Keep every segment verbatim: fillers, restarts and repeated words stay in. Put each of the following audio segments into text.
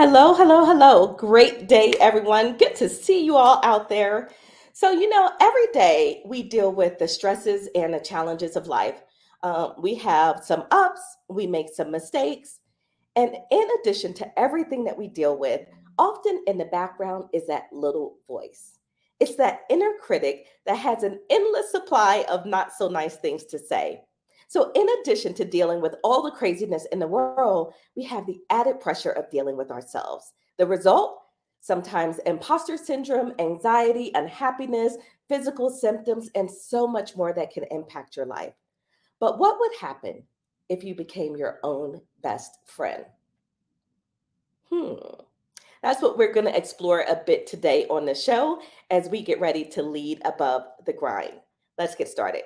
Hello, hello, hello. Great day, everyone. Good to see you all out there. So, you know, every day we deal with the stresses and the challenges of life. Um, we have some ups, we make some mistakes. And in addition to everything that we deal with, often in the background is that little voice. It's that inner critic that has an endless supply of not so nice things to say. So, in addition to dealing with all the craziness in the world, we have the added pressure of dealing with ourselves. The result? Sometimes imposter syndrome, anxiety, unhappiness, physical symptoms, and so much more that can impact your life. But what would happen if you became your own best friend? Hmm. That's what we're going to explore a bit today on the show as we get ready to lead above the grind. Let's get started.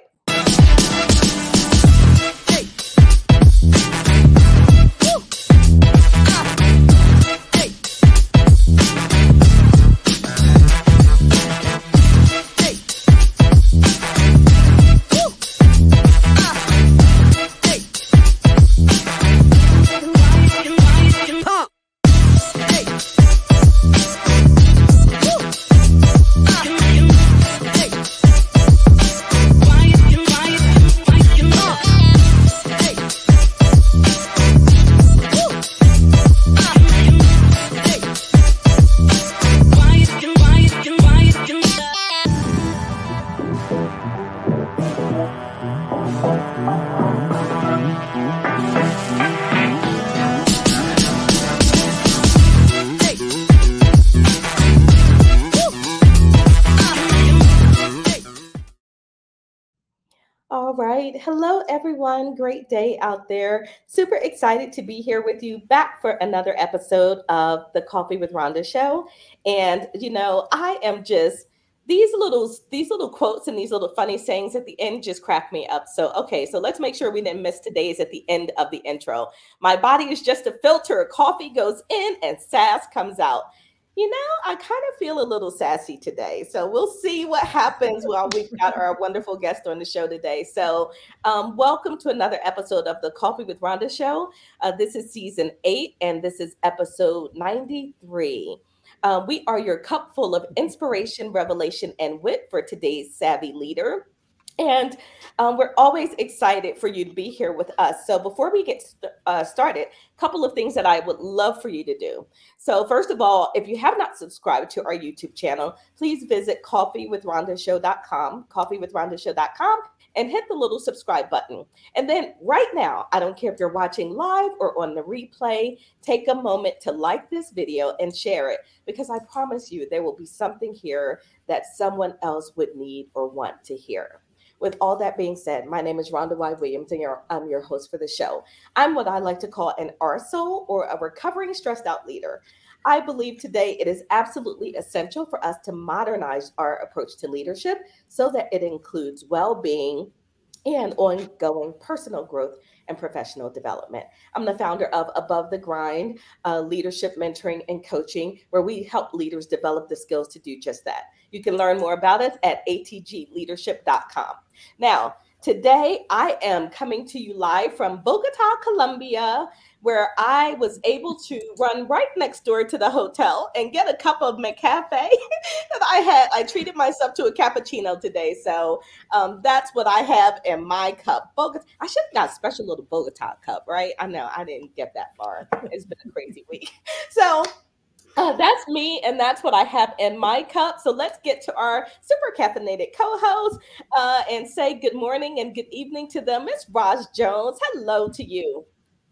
All right. Hello, everyone. Great day out there. Super excited to be here with you back for another episode of the Coffee with Rhonda show. And, you know, I am just. These little these little quotes and these little funny sayings at the end just crack me up. So okay, so let's make sure we didn't miss today's at the end of the intro. My body is just a filter. Coffee goes in and sass comes out. You know, I kind of feel a little sassy today. So we'll see what happens while we've got our wonderful guest on the show today. So, um, welcome to another episode of the Coffee with Rhonda show. Uh, this is season eight, and this is episode ninety-three. Um, we are your cup full of inspiration, revelation, and wit for today's savvy leader. And um, we're always excited for you to be here with us. So before we get st- uh, started, a couple of things that I would love for you to do. So first of all, if you have not subscribed to our YouTube channel, please visit coffee with rhonda show dot com, coffee with rhonda show dot com, and hit the little subscribe button. And then right now, I don't care if you're watching live or on the replay, take a moment to like this video and share it because I promise you there will be something here that someone else would need or want to hear. With all that being said, my name is Rhonda Y. Williams, and your, I'm your host for the show. I'm what I like to call an R S O, or a recovering stressed out leader. I believe today it is absolutely essential for us to modernize our approach to leadership so that it includes well being and ongoing personal growth and professional development. I'm the founder of Above the Grind, uh, leadership mentoring and coaching, where we help leaders develop the skills to do just that. You can learn more about us at a t g leadership dot com. Now, today I am coming to you live from Bogota, Colombia, where I was able to run right next door to the hotel and get a cup of McCafe that I had. I treated myself to a cappuccino today. So um, that's what I have in my cup. Bogota. I should have got a special little Bogota cup, right? I know I didn't get that far. It's been a crazy week. So uh, that's me, and that's what I have in my cup. So let's get to our super caffeinated co-host uh, and say good morning and good evening to them. Miss Roz Jones, hello to you.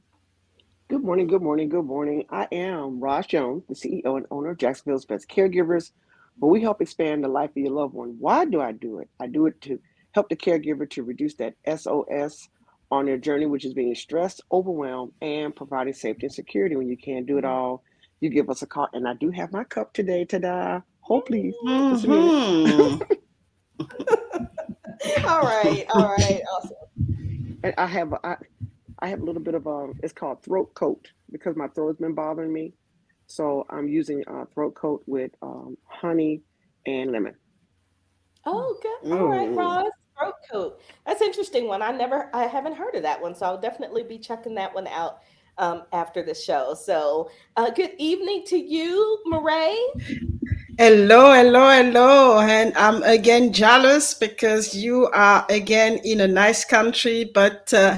Good morning, good morning, good morning. I am Ross Jones, the C E O and owner of Jacksonville's Best Caregivers, where we help expand the life of your loved one. Why do I do it? I do it to help the caregiver to reduce that S O S on their journey, which is being stressed, overwhelmed, and providing safety and security. When you can't do it all, you give us a call. And I do have my cup today, ta-da. Hold please, just a minute. Hmm. All right, all right, awesome. And I have I, I have a little bit of a, it's called throat coat because my throat's been bothering me. So I'm using a throat coat with um, honey and lemon. Oh, good. All right, Ooh. Roz, throat coat. That's an interesting one. I never, I haven't heard of that one, so I'll definitely be checking that one out. um, after the show. So uh, good evening to you, Marae. Hello, hello, hello. And I'm again jealous because you are again in a nice country. But uh,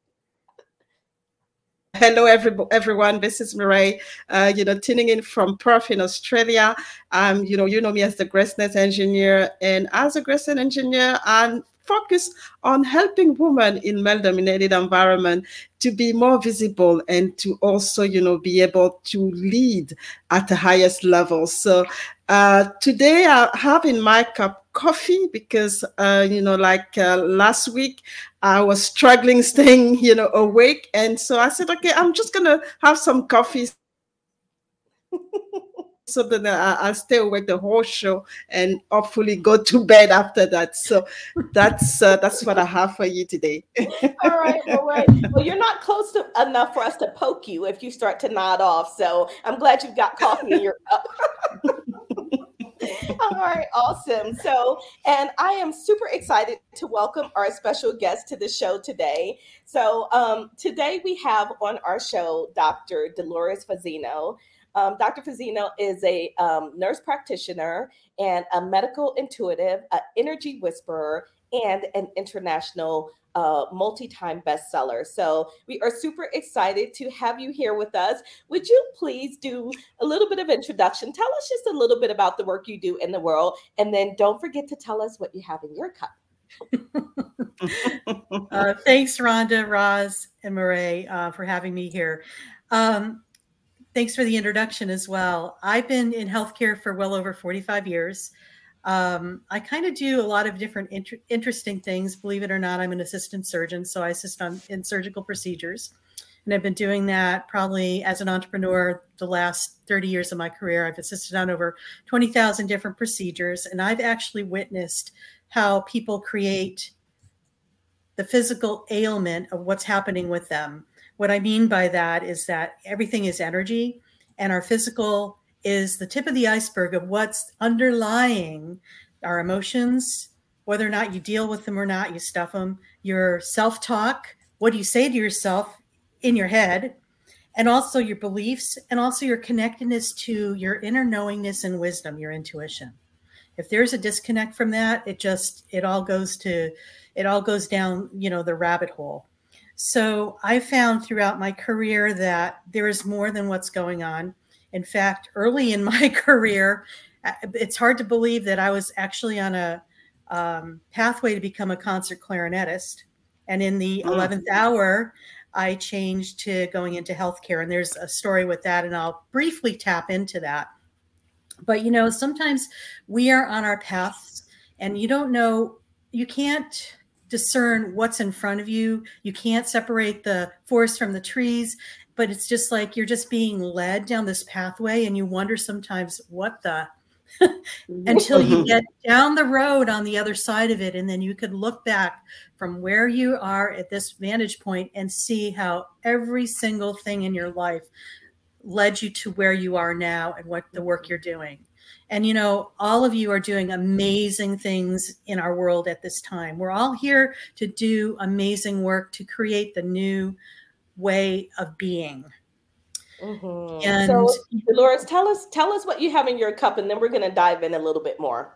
hello, every, everyone. This is Marae, uh, you know, tuning in from Perth in Australia. Um, you know, you know me as the GraceNet engineer. And as a GraceNet engineer, I'm focused on helping women in male-dominated environment to be more visible and to also, you know, be able to lead at the highest level. So uh, today I have in my cup coffee because, uh, you know, like uh, last week, I was struggling staying, you know, awake. And so I said, okay, I'm just going to have some coffee so that I, I'll stay awake the whole show and hopefully go to bed after that. So that's uh, that's what I have for you today. All right, all right. Well, you're not close to enough for us to poke you if you start to nod off. So I'm glad you've got coffee in your cup. All right, awesome. So, and I am super excited to welcome our special guest to the show today. So, um, today we have on our show Doctor Dolores Fazzino. Um, Doctor Fazzino is a um, nurse practitioner and a medical intuitive, an energy whisperer, and an international uh, multi-time bestseller. So we are super excited to have you here with us. Would you please do a little bit of introduction? Tell us just a little bit about the work you do in the world, and then don't forget to tell us what you have in your cup. uh, thanks, Rhonda, Roz, and Marae, uh, for having me here. Um, thanks for the introduction as well. I've been in healthcare for well over forty-five years. Um, I kind of do a lot of different inter- interesting things. Believe it or not, I'm an assistant surgeon, so I assist on in surgical procedures. And I've been doing that probably as an entrepreneur the last thirty years of my career. I've assisted on over twenty thousand different procedures, and I've actually witnessed how people create the physical ailment of what's happening with them. What I mean by that is that everything is energy, and our physical is the tip of the iceberg of what's underlying our emotions, whether or not you deal with them or not, you stuff them, your self-talk, what do you say to yourself in your head, and also your beliefs, and also your connectedness to your inner knowingness and wisdom, your intuition. If there's a disconnect from that, it just, it all goes to, it all goes down, you know, the rabbit hole. So I found throughout my career that there is more than what's going on. In fact, early in my career, it's hard to believe that I was actually on a um, pathway to become a concert clarinetist. And in the eleventh hour, I changed to going into healthcare. And there's a story with that, and I'll briefly tap into that. But, you know, sometimes we are on our paths and you don't know, you can't discern what's in front of you. You can't separate the forest from the trees, but it's just like you're just being led down this pathway, and you wonder sometimes what the until you get down the road on the other side of it. And then you could look back from where you are at this vantage point and see how every single thing in your life led you to where you are now and what the work you're doing. And, you know, all of you are doing amazing things in our world at this time. We're all here to do amazing work to create the new way of being. Mm-hmm. And so, Dolores, tell us, tell us what you have in your cup, and then we're going to dive in a little bit more.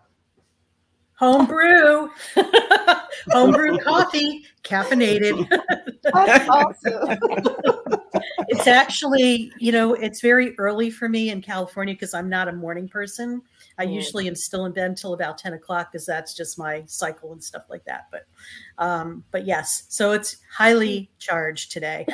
Homebrew, homebrew coffee, caffeinated. That's awesome. It's actually, you know, it's very early for me in California because I'm not a morning person. I mm. usually am still in bed until about ten o'clock because that's just my cycle and stuff like that. But, um, but yes, so it's highly charged today.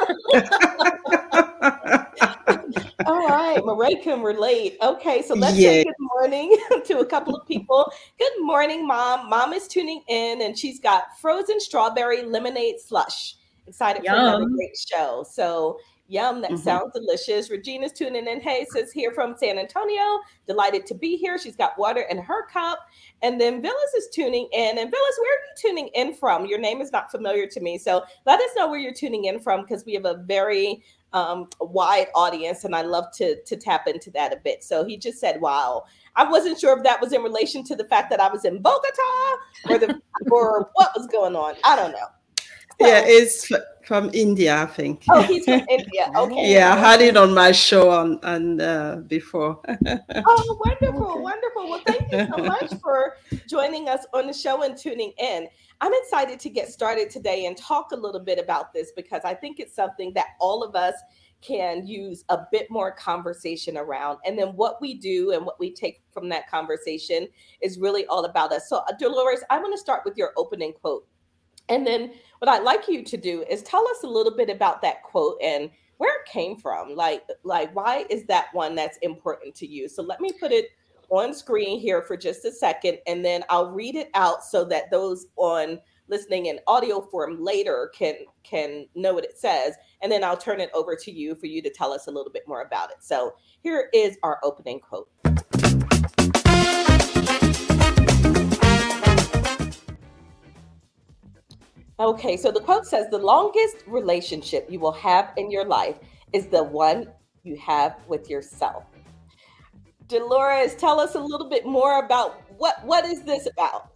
All right, Marae can relate. Okay, so let's yeah. say good morning to a couple of people. Good morning, Mom. Mom is tuning in, and she's got frozen strawberry lemonade slush. Excited yum. For another great show. So, yum, that mm-hmm. sounds delicious. Regina's tuning in. Hey, says here from San Antonio. Delighted to be here. She's got water in her cup. And then Phyllis is tuning in. And Phyllis, where are you tuning in from? Your name is not familiar to me. So let us know where you're tuning in from, because we have a very um, wide audience, and I love to, to tap into that a bit. So he just said, wow. I wasn't sure if that was in relation to the fact that I was in Bogota or, the, or what was going on. I don't know. So, yeah, it's f- from India, I think. oh, he's from India. Okay. Yeah, I had Okay. it on my show on and uh, before. Oh, wonderful, Okay. wonderful. Well, thank you so much for joining us on the show and tuning in. I'm excited to get started today and talk a little bit about this because I think it's something that all of us can use a bit more conversation around. And then what we do and what we take from that conversation is really all about us. So, uh, Dolores, I'm going to start with your opening quote. And then what I'd like you to do is tell us a little bit about that quote and where it came from. Like, like why is that one that's important to you? So let me put it on screen here for just a second, and then I'll read it out so that those on listening in audio form later can can know what it says. And then I'll turn it over to you for you to tell us a little bit more about it. So here is our opening quote. Okay, so the quote says the longest relationship you will have in your life is the one you have with yourself. Dolores, tell us a little bit more about what what is this about?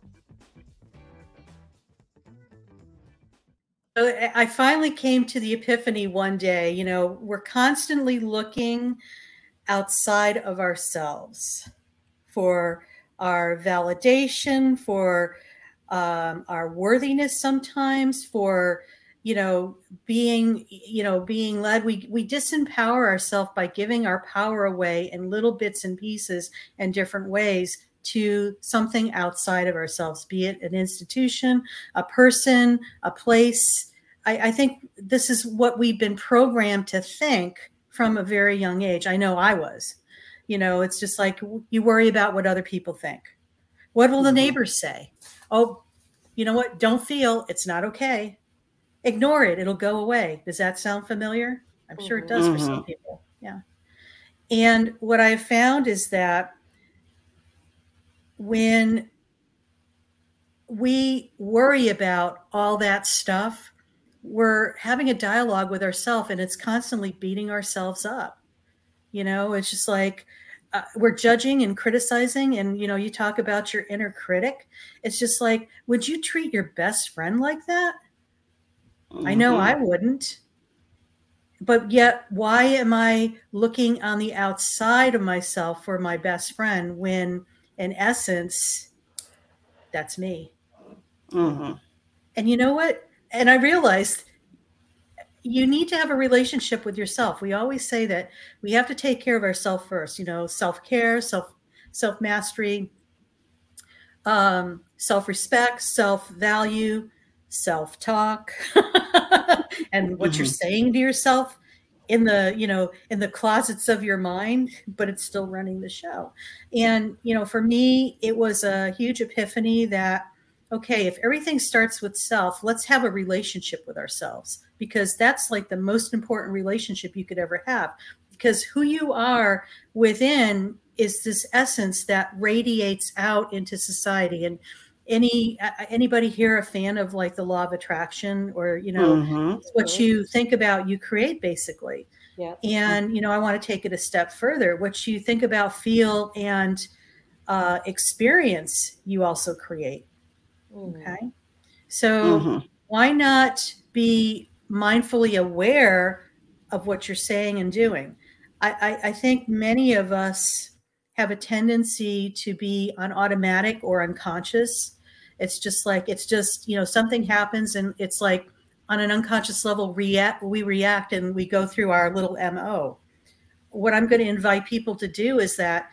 So I I finally came to the epiphany one day. You know, we're constantly looking outside of ourselves for our validation, for um, our worthiness sometimes, for you know being you know being led. We we disempower ourselves by giving our power away in little bits and pieces and different ways to something outside of ourselves, be it an institution, a person, a place. I, I think this is what we've been programmed to think from a very young age. I know I was. You know, it's just like you worry about what other people think. What will the Mhm. neighbors say? Oh, you know what? Don't feel it's not okay. Ignore it. It'll go away. Does that sound familiar? I'm sure it Mhm. does for some people. Yeah. And what I've found is that when we worry about all that stuff, we're having a dialogue with ourselves and it's constantly beating ourselves up. You know, it's just like uh, we're judging and criticizing. And, you know, you talk about your inner critic. It's just like, would you treat your best friend like that? I know I wouldn't. But yet, why am I looking on the outside of myself for my best friend when, in essence, that's me? Mm-hmm. And you know what? And I realized you need to have a relationship with yourself. We always say that we have to take care of ourselves first, you know, self-care, self, self-mastery, um, self-respect, self-value, self-talk, and what you're Mm-hmm. saying to yourself in the, you know, in the closets of your mind, but it's still running the show. And, you know, for me, it was a huge epiphany that, okay, if everything starts with self, let's have a relationship with ourselves, because that's like the most important relationship you could ever have, because who you are within is this essence that radiates out into society. And any anybody here a fan of like the law of attraction, or you know Mm-hmm. it's what you think about you create, basically. Yeah. And you know I want to take it a step further. What you think about, feel, and uh, experience, you also create. Mhm. Okay, so Mm-hmm. why not be mindfully aware of what you're saying and doing? I, I, I think many of us have a tendency to be on automatic or unconscious. It's just like, it's just, you know, something happens and it's like on an unconscious level, react, we react and we go through our little M O. What I'm going to invite people to do is that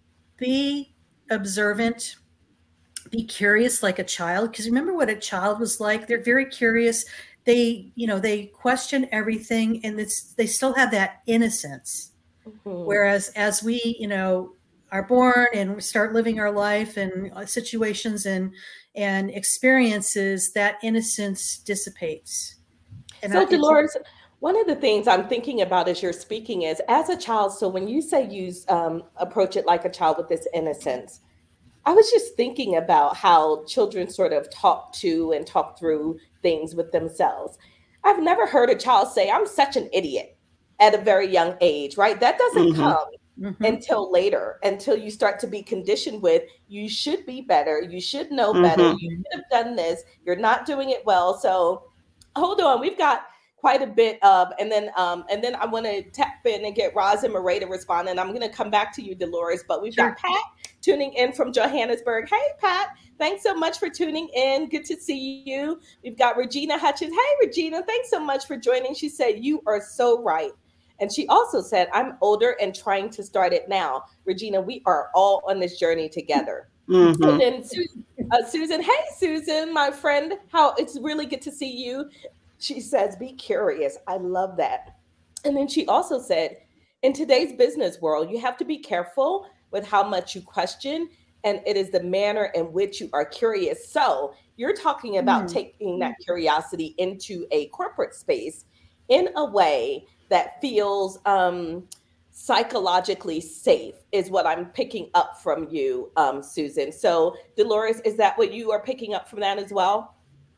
be observant, be curious like a child, because remember what a child was like. They're very curious. They, you know, they question everything, and it's, they still have that innocence. Mhm. Whereas as we, you know, are born and we start living our life and situations and and experiences, that innocence dissipates. And So, I, it's Dolores, one of the things I'm thinking about as you're speaking is as a child. So, when you say use um, approach it like a child with this innocence, I was just thinking about how children sort of talk to and talk through things with themselves. I've never heard a child say, "I'm such an idiot," at a very young age, right? That doesn't Mm-hmm. come mhm. until later, until you start to be conditioned with, you should be better, you should know better, Mm-hmm. you should have done this, you're not doing it well. So hold on. We've got quite a bit of, and then um, and then I want to tap in and get Roz and Murray to respond, and I'm going to come back to you, Dolores. But we've Sure. got Pat tuning in from Johannesburg. Hey, Pat, thanks so much for tuning in. Good to see you. We've got Regina Hutchins. Hey, Regina, thanks so much for joining. She said, you are so right. And she also said, I'm older and trying to start it now. Regina, we are all on this journey together. Mm-hmm. And then Susan, uh, Susan, hey, Susan, my friend, how it's really good to see you. She says, be curious. I love that. And then she also said, in today's business world, you have to be careful with how much you question, and it is the manner in which you are curious. So you're talking about mm. taking that curiosity into a corporate space in a way that feels um, psychologically safe, is what I'm picking up from you, um, Susan. So Dolores, is that what you are picking up from that as well?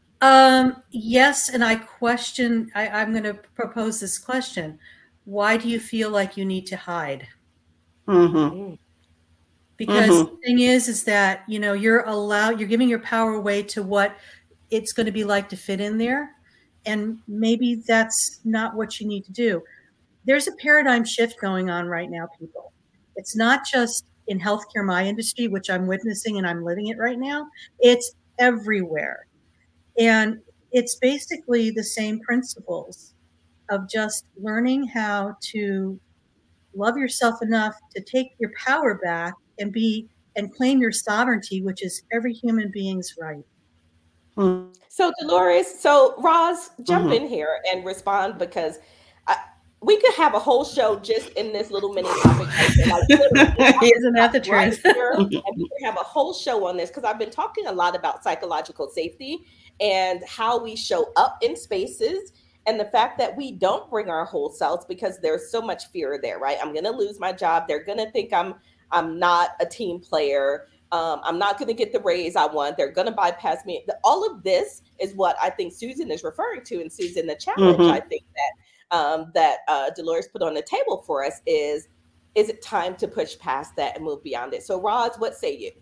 Um, yes, and I question, I, I'm going to propose this question. Why do you feel like you need to hide? Mm-hmm. Because mm-hmm. the thing is, is that, you know, you're allowed, you're giving your power away to what it's going to be like to fit in there. And maybe that's not what you need to do. There's a paradigm shift going on right now, people. It's not just in healthcare, my industry, which I'm witnessing and I'm living it right now. It's everywhere. And it's basically the same principles of just learning how to love yourself enough to take your power back and be and claim your sovereignty, which is every human being's right. Mm-hmm. So Dolores, so Roz, jump mm-hmm. in here and respond, because I, we could have a whole show just in this little mini topic. Like, isn't that the right truth? here, and we could have a whole show on this, because I've been talking a lot about psychological safety and how we show up in spaces, and the fact that we don't bring our whole selves because there's so much fear there, right? I'm going to lose my job. They're going to think I'm I'm not a team player. Um, I'm not going to get the raise I want. They're going to bypass me. All of this is what I think Susan is referring to. And Susan, the challenge mm-hmm. I think that um, that uh, Dolores put on the table for us is, is it time to push past that and move beyond it? So Roz, what say you?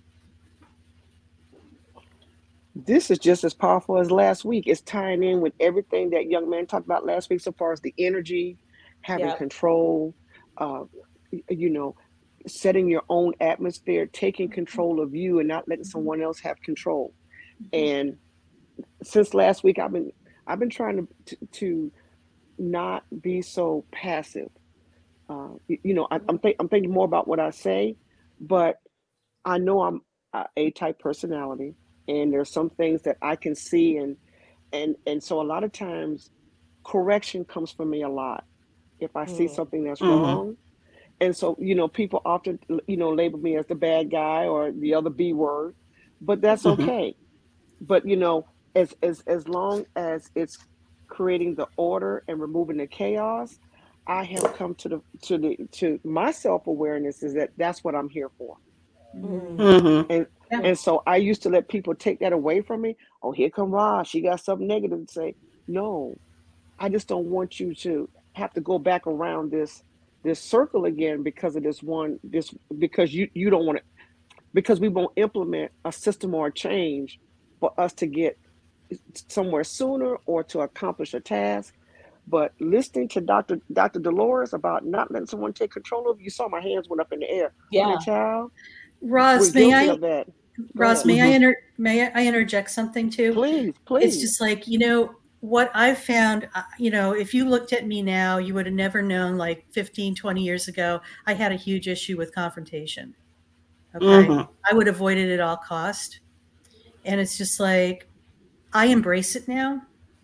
This is just as powerful as last week. It's tying in with everything that young man talked about last week, so far as the energy, having yep. control, uh, you know, setting your own atmosphere, taking control of you and not letting someone else have control. And since last week, I've been I've been trying to to, to not be so passive. Uh, you, you know, I, I'm th- I'm thinking more about what I say, but I know I'm a A-type personality. And there's some things that I can see, and and and so a lot of times correction comes from me a lot if I mm. see something that's mm-hmm. wrong. And so, you know, people often, you know, label me as the bad guy or the other B word, but that's mm-hmm. okay. But, you know, as as as long as it's creating the order and removing the chaos, I have come to the to the to my self-awareness is that that's what I'm here for. Mm-hmm. And And so I used to let people take that away from me. Oh, here come Roz. She got something negative to say. No, I just don't want you to have to go back around this this circle again because of this one, this because you, you don't want to, because we won't implement a system or a change for us to get somewhere sooner or to accomplish a task. But listening to Doctor Doctor Dolores about not letting someone take control of you, saw my hands went up in the air. Yeah, Honey, child. Roz, may I? Of that. Roz, may mm-hmm. I inter may I interject something too? Please, please. It's just like, you know, what I've found, you know, if you looked at me now, you would have never known like fifteen, twenty years ago, I had a huge issue with confrontation. Okay. Mm-hmm. I would avoid it at all cost. And it's just like, I embrace it now.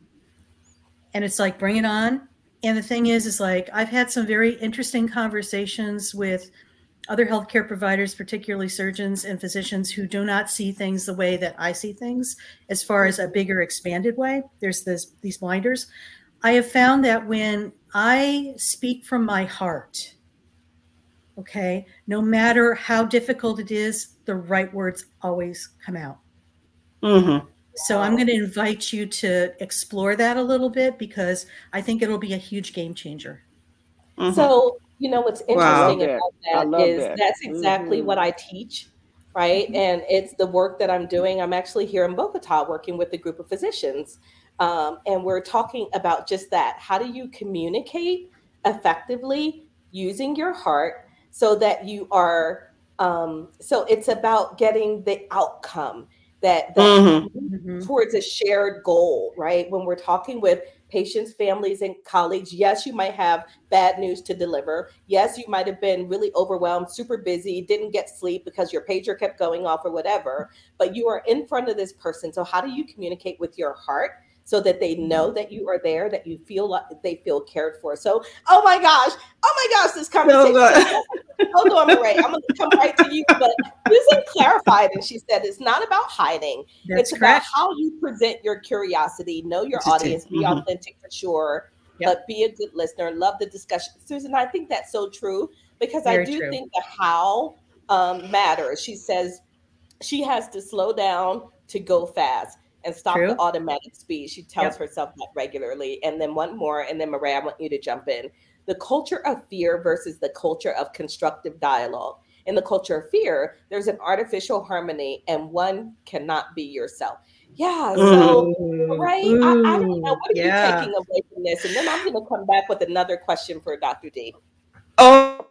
And it's like, bring it on. And the thing is, is like, I've had some very interesting conversations with other healthcare providers, particularly surgeons and physicians who do not see things the way that I see things as far as a bigger expanded way. There's this, these blinders. I have found that when I speak from my heart, okay, no matter how difficult it is, the right words always come out. Mm-hmm. So I'm going to invite you to explore that a little bit because I think it'll be a huge game changer. Mm-hmm. So, you know, what's interesting wow. about that is that. that's exactly mm-hmm. what I teach, right? Mm-hmm. And it's the work that I'm doing. I'm actually here in Bogota working with a group of physicians Um, and we're talking about just that. How do you communicate effectively using your heart so that you are, um, so it's about getting the outcome that, that Mm-hmm. Mhm. towards a shared goal, right? When we're talking with patients, families, and colleagues, yes, you might have bad news to deliver. Yes, you might have been really overwhelmed, super busy, didn't get sleep because your pager kept going off or whatever, but you are in front of this person. So how do you communicate with your heart so that they know that you are there, that you feel like they feel cared for? So, oh my gosh, oh my gosh, this So, conversation. uh, So, hold on, Marae, I'm going to come right to you, but Susan clarified, and she said it's not about hiding. That's It's about correct. how you present your curiosity, know your audience, be mm-hmm. authentic for sure, Yep. but be a good listener. Love the discussion. Susan, I think that's so true because I Very do true. think the how um, matters. She says she has to slow down to go fast and stop True. the automatic speed. She tells Yep. herself that regularly. And then one more, and then Marae, I want you to jump in. The culture of fear versus the culture of constructive dialogue. In the culture of fear, there's an artificial harmony, and one cannot be yourself. Yeah. So, Ooh, Marae, I, I don't know. ooh, What are you yeah. taking away from this? And then I'm going to come back with another question for Doctor D. Oh,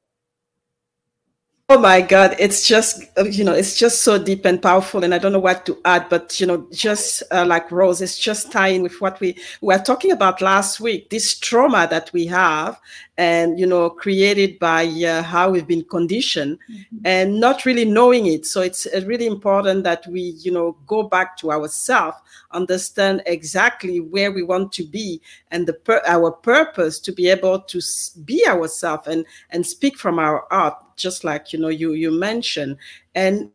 oh my God, it's just, uh, you know, it's just so deep and powerful. And I don't know what to add, but, you know, just uh, like Rose, it's just tying with what we were talking about last week, this trauma that we have and, you know, created by uh, how we've been conditioned Mhm. and not really knowing it. So it's uh, really important that we, you know, go back to ourselves, understand exactly where we want to be and the per- our purpose to be able to s- be ourselves and, and speak from our heart, just like, you know, you, you mentioned. And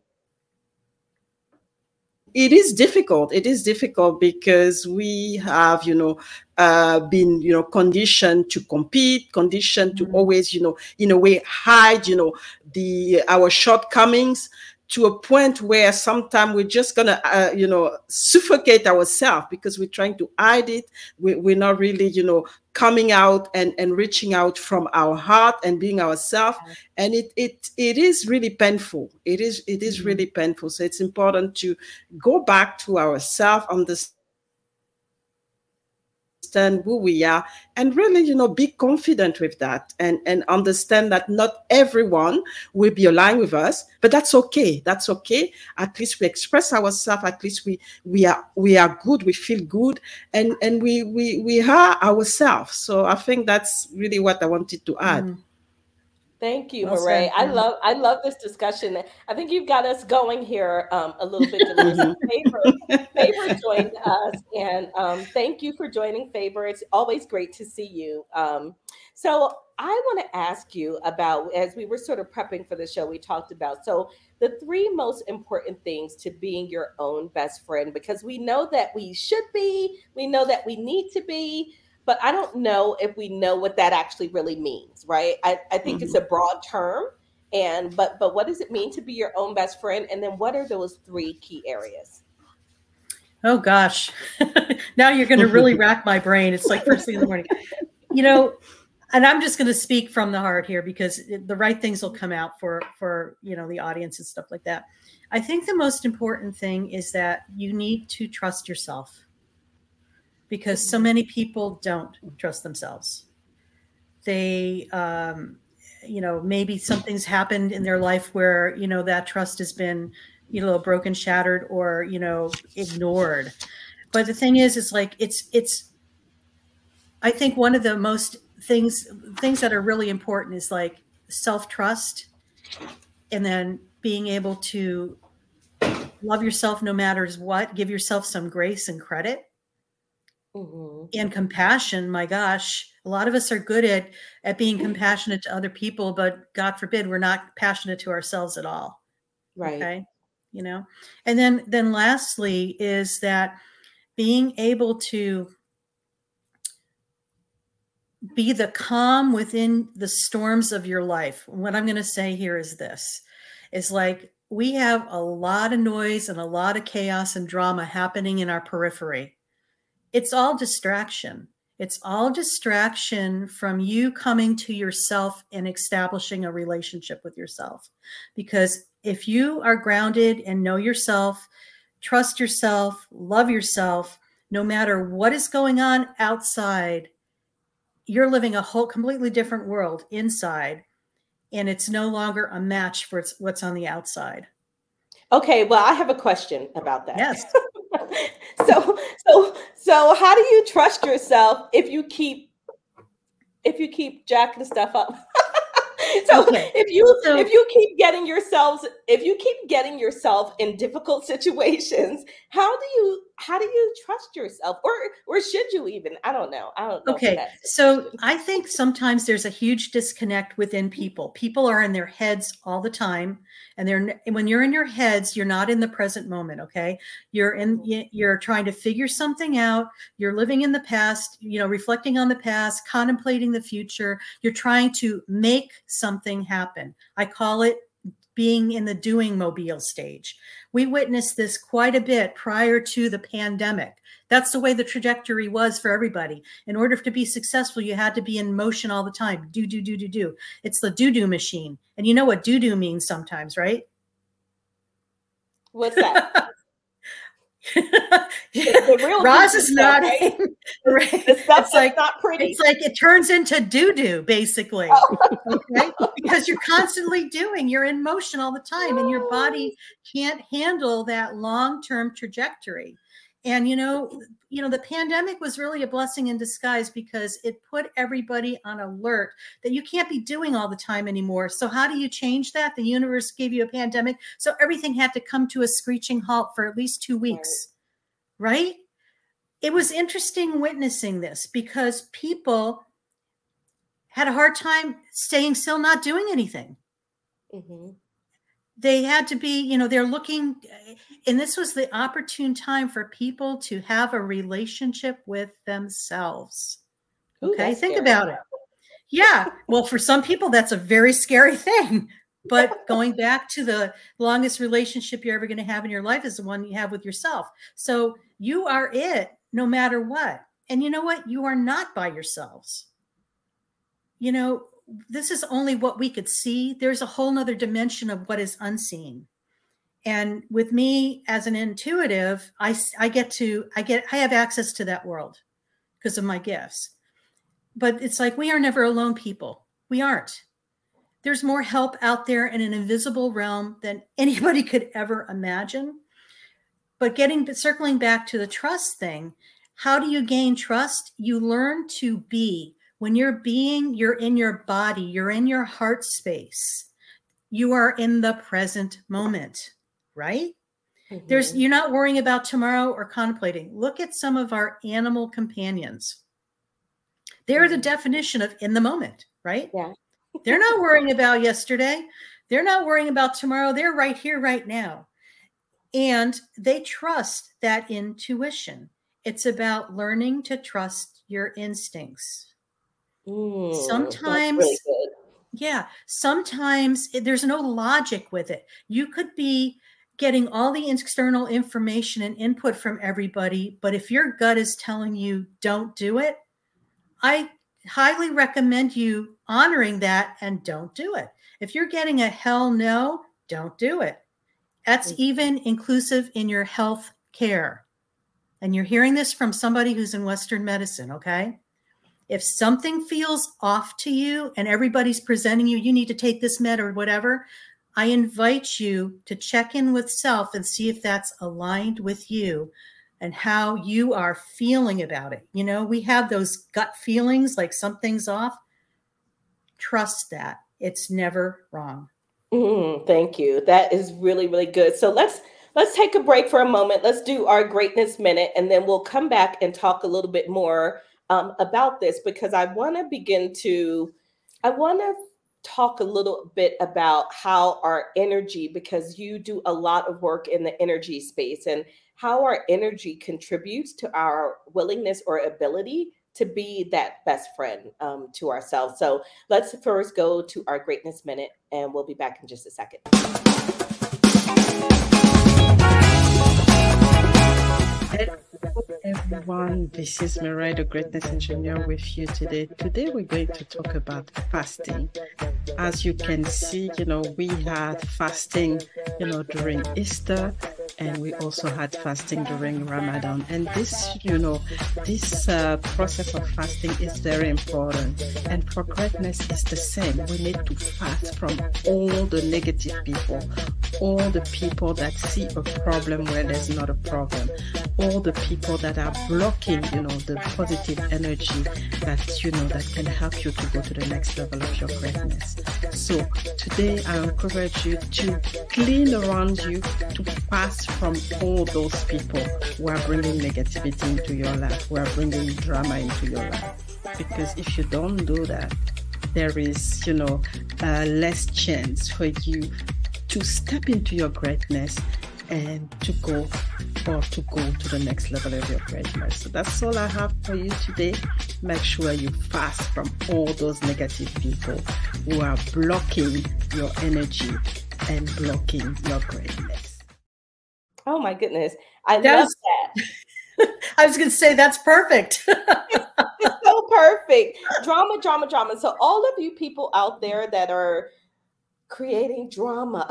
it is difficult. It is difficult because we have, you know, uh, been, you know, conditioned to compete, conditioned to Mhm. always, you know, in a way hide, you know, the our shortcomings to a point where sometimes we're just gonna, uh, you know, suffocate ourselves because we're trying to hide it. We, we're not really, you know, coming out and, and reaching out from our heart and being ourselves. And it it it is really painful. It is it is Mhm. really painful. So it's important to go back to ourselves, understand who we are, and really, you know, be confident with that, and and understand that not everyone will be aligned with us, but that's okay. That's okay. At least we express ourselves. At least we we are we are good. We feel good, and and we we we are ourselves. So I think that's really what I wanted to add. Mhm. Thank you, Well Marae. said. I Mhm. love I love this discussion. I think you've got us going here um, a little bit, Dolores. Mhm. Favor, Favor joined us, and um, thank you for joining, Favor. It's always great to see you. Um, so I want to ask you about, as we were sort of prepping for the show, we talked about so the three most important things to being your own best friend, because we know that we should be, we know that we need to be, but I don't know if we know what that actually really means, right? I, I think it's Mhm. a broad term. And but but what does it mean to be your own best friend? And then what are those three key areas? Oh gosh. Now you're going to really rack my brain. It's like first thing in the morning. You know, and I'm just going to speak from the heart here because it, the right things will come out for for, you know, the audience and stuff like that. I think the most important thing is that you need to trust yourself because so many people don't trust themselves. They um you know, maybe something's happened in their life where, you know, that trust has been, you know, broken, shattered, or, you know, ignored. But the thing is, it's like it's it's I think one of the most things things that are really important is like self-trust, and then being able to love yourself no matter what, give yourself some grace and credit Mm-hmm. and compassion. My gosh, a lot of us are good at at being compassionate to other people, but God forbid we're not passionate to ourselves at all. Right. Okay. You know, and then then lastly is that being able to be the calm within the storms of your life. What I'm going to say here is this is like we have a lot of noise and a lot of chaos and drama happening in our periphery. It's all distraction. It's all distraction from you coming to yourself and establishing a relationship with yourself. Because if you are grounded and know yourself, trust yourself, love yourself, no matter what is going on outside, you're living a whole completely different world inside, and it's no longer a match for what's on the outside. Okay, well, I have a question about that. Yes. so, so, so, how do you trust yourself if you keep if you keep jacking stuff up? So okay. if you so, if you keep getting yourselves if you keep getting yourself in difficult situations, how do you how do you trust yourself, or or should you even? I don't know. I don't know. Okay, so I think sometimes there's a huge disconnect within people. People are in their heads all the time, and they're when you're in your heads, you're not in the present moment. Okay, you're in you're trying to figure something out. You're living in the past. You know, reflecting on the past, contemplating the future. You're trying to make something happen. I call it being in the doing mobile stage. We witnessed this quite a bit prior to the pandemic. That's the way the trajectory was for everybody. In order to be successful, you had to be in motion all the time. Do, do, do, do, do. It's the do-do machine. And you know what do-do means sometimes, right? What's that? the, the real Roz is nodding. Right? Right. The stuff it's like not pretty. It's like it turns into doo-doo, basically. Oh. Okay, because you're constantly doing. You're in motion all the time, and your body can't handle that long-term trajectory. And you know, you know, the pandemic was really a blessing in disguise because it put everybody on alert that you can't be doing all the time anymore. So how do you change that? The universe gave you a pandemic, so everything had to come to a screeching halt for at least two weeks, right? right? It was interesting witnessing this because people had a hard time staying still, not doing anything. Mm-hmm. They had to be, you know, they're looking, and this was the opportune time for people to have a relationship with themselves. Ooh, okay, think scary. about it. Yeah, well, for some people, that's a very scary thing. But going back to the longest relationship you're ever going to have in your life is the one you have with yourself. So you are it no matter what. And you know what? You are not by yourselves. You know, this is only what we could see. There's a whole nother dimension of what is unseen. And with me as an intuitive, I, I get to, I get, I have access to that world because of my gifts. But it's like, we are never alone, people. We aren't. There's more help out there in an invisible realm than anybody could ever imagine. But getting, circling back to the trust thing, how do you gain trust? You learn to be. When you're being, you're in your body, you're in your heart space. You are in the present moment, right? Mm-hmm. There's, you're not worrying about tomorrow or contemplating. Look at some of our animal companions. They're the definition of in the moment, right? Yeah. They're not worrying about yesterday. They're not worrying about tomorrow. They're right here, right now. And they trust that intuition. It's about learning to trust your instincts. Mm, sometimes, really good. yeah, sometimes there's no logic with it. You could be getting all the external information and input from everybody, but if your gut is telling you don't do it, I highly recommend you honoring that and don't do it. If you're getting a hell no, don't do it. That's mm-hmm. even inclusive in your health care. And you're hearing this from somebody who's in Western medicine, okay? If something feels off to you and everybody's presenting you, you need to take this med or whatever, I invite you to check in with self and see if that's aligned with you and how you are feeling about it. You know, we have those gut feelings like something's off. Trust that. It's never wrong. Mm, thank you. That is really, really good. So let's let's take a break for a moment. Let's do our greatness minute, and then we'll come back and talk a little bit more um, about this, because I want to begin to, I want to talk a little bit about how our energy, because you do a lot of work in the energy space, and how our energy contributes to our willingness or ability to be that best friend um, to ourselves. So let's first go to our greatness minute, and we'll be back in just a second. Everyone, this is Mireille, the Greatness Engineer, with you today. Today we're going to talk about fasting. As you can see, you know, we had fasting, you know, during Easter, and we also had fasting during Ramadan. And this, you know, this uh, process of fasting is very important. And for greatness, it's the same. We need to fast from all the negative people, all the people that see a problem where there's not a problem, all the people that are blocking, you know, the positive energy that, you know, that can help you to go to the next level of your greatness. So today I encourage you to clean around you, to fast from all those people who are bringing negativity into your life, who are bringing drama into your life. Because if you don't do that, there is, you know, uh, less chance for you to step into your greatness and to go or to go to the next level of your greatness. So that's all I have for you today. Make sure you fast from all those negative people who are blocking your energy and blocking your greatness. Oh my goodness. I That love was- that. I was going to say that's perfect. It's so perfect. Drama, drama, drama. So all of you people out there that are creating drama,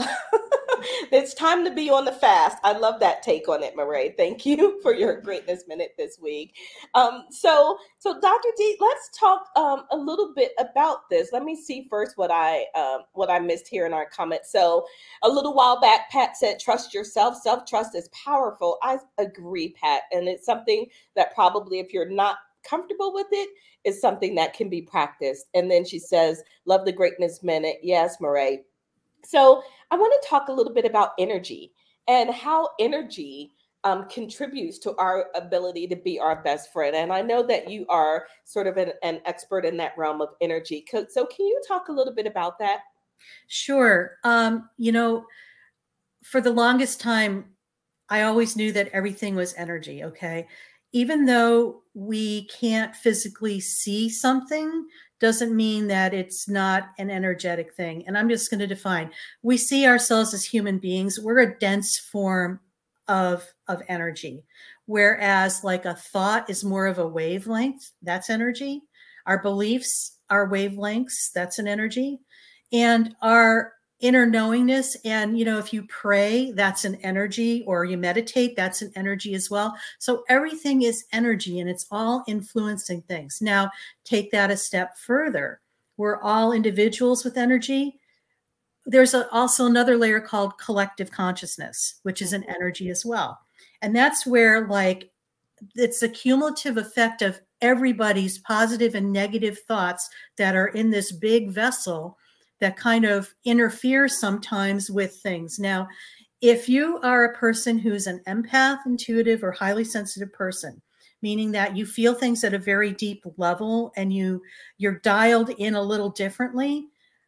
it's time to be on the fast. I love that take on it, Marae. Thank you for your greatness minute this week. Um, so, so Doctor D, let's talk um, a little bit about this. Let me see first what I um, what I missed here in our comments. So, a little while back, Pat said, "Trust yourself. Self-trust is powerful." I agree, Pat, and it's something that probably, if you're not comfortable with it, is something that can be practiced. And then she says, "Love the greatness minute." Yes, Marae. So I want to talk a little bit about energy and how energy um, contributes to our ability to be our best friend. And I know that you are sort of an, an expert in that realm of energy. So can you talk a little bit about that? Sure. Um, you know, for the longest time, I always knew that everything was energy. Okay. Even though we can't physically see something, doesn't mean that it's not an energetic thing. And I'm just going to define. We see ourselves as human beings. We're a dense form of, of energy, whereas like a thought is more of a wavelength. That's energy. Our beliefs are wavelengths. That's an energy. And our inner knowingness, and you know, if you pray, that's an energy, or you meditate, that's an energy as well. So everything is energy, and it's all influencing things. Now take that a step further. We're all individuals with energy. There's a, also another layer called collective consciousness, which is an energy as well. And that's where, like, it's a cumulative effect of everybody's positive and negative thoughts that are in this big vessel that kind of interferes sometimes with things. Now, if you are a person who's an empath, intuitive, or highly sensitive person, meaning that you feel things at a very deep level and you, you're dialed in a little differently,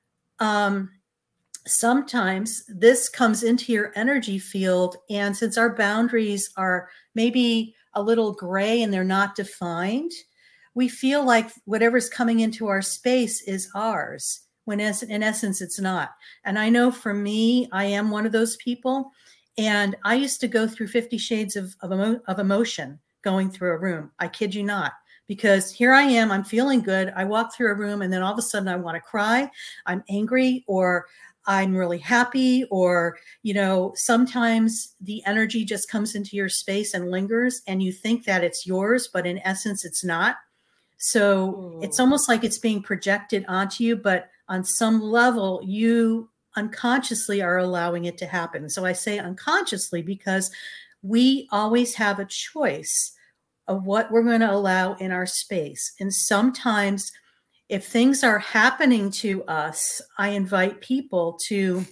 um, sometimes this comes into your energy field. And since our boundaries are maybe a little gray and they're not defined, we feel like whatever's coming into our space is ours, when in essence, it's not. And I know for me, I am one of those people. And I used to go through fifty shades of, of, emo of emotion going through a room. I kid you not. Because here I am, I'm feeling good. I walk through a room and then all of a sudden I want to cry. I'm angry, or I'm really happy, or, you know, sometimes the energy just comes into your space and lingers and you think that it's yours, but in essence, it's not. So mm. it's almost like it's being projected onto you, but on some level, you unconsciously are allowing it to happen. So I say unconsciously because we always have a choice of what we're going to allow in our space. And sometimes if things are happening to us, I invite people to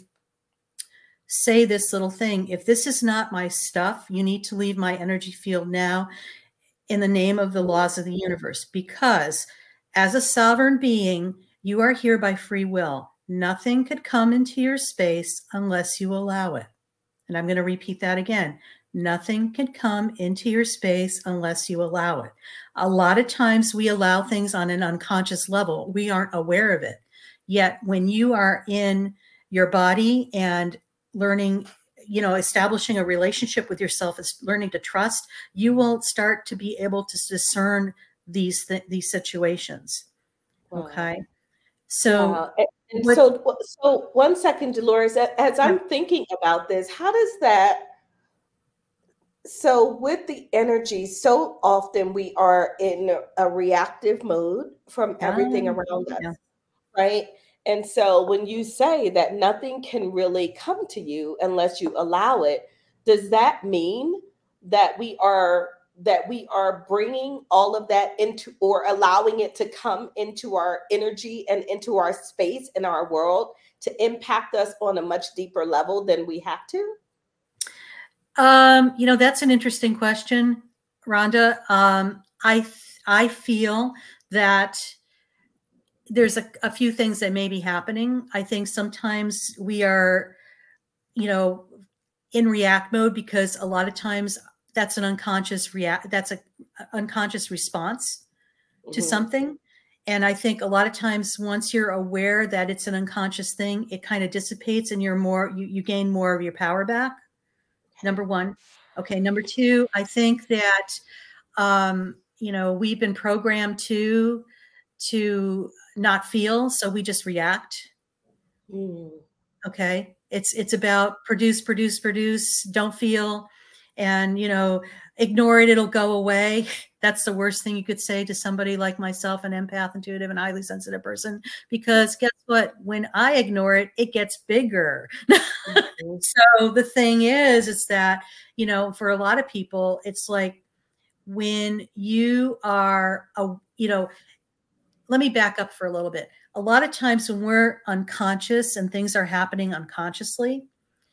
say this little thing: if this is not my stuff, you need to leave my energy field now, in the name of the laws of the universe. Because as a sovereign being, you are here by free will. Nothing could come into your space unless you allow it. And I'm going to repeat that again. Nothing can come into your space unless you allow it. A lot of times we allow things on an unconscious level. We aren't aware of it. Yet when you are in your body and learning, you know, establishing a relationship with yourself, is learning to trust, you will start to be able to discern these, th these situations. Wow. Okay. So, wow. and, and so, so one second, Dolores, as I'm thinking about this, how does that So with the energy, so often we are in a reactive mode from everything Ah, around us, yeah. right? And so when you say that nothing can really come to you unless you allow it, does that mean that we are that we are bringing all of that into, or allowing it to come into our energy and into our space in our world to impact us on a much deeper level than we have to? Um, you know, that's an interesting question, Rhonda. Um, I I feel that there's a, a few things that may be happening. I think sometimes we are, you know, in react mode because a lot of times that's an unconscious react. That's a unconscious response to Mm-hmm. something. And I think a lot of times once you're aware that it's an unconscious thing, it kind of dissipates and you're more, you, you gain more of your power back. Number one. Okay. Number two, I think that, um, you know, we've been programmed to, to not feel. So we just react. Mm. Okay. It's, it's about produce, produce, produce, don't feel, and, you know, ignore it. It'll go away. That's the worst thing you could say to somebody like myself, an empath, intuitive, and highly sensitive person, because guess what? When I ignore it, it gets bigger. Mm-hmm. So the thing is, is that, you know, for a lot of people, it's like when you are, a, you know, let me back up for a little bit. A lot of times when we're unconscious and things are happening unconsciously,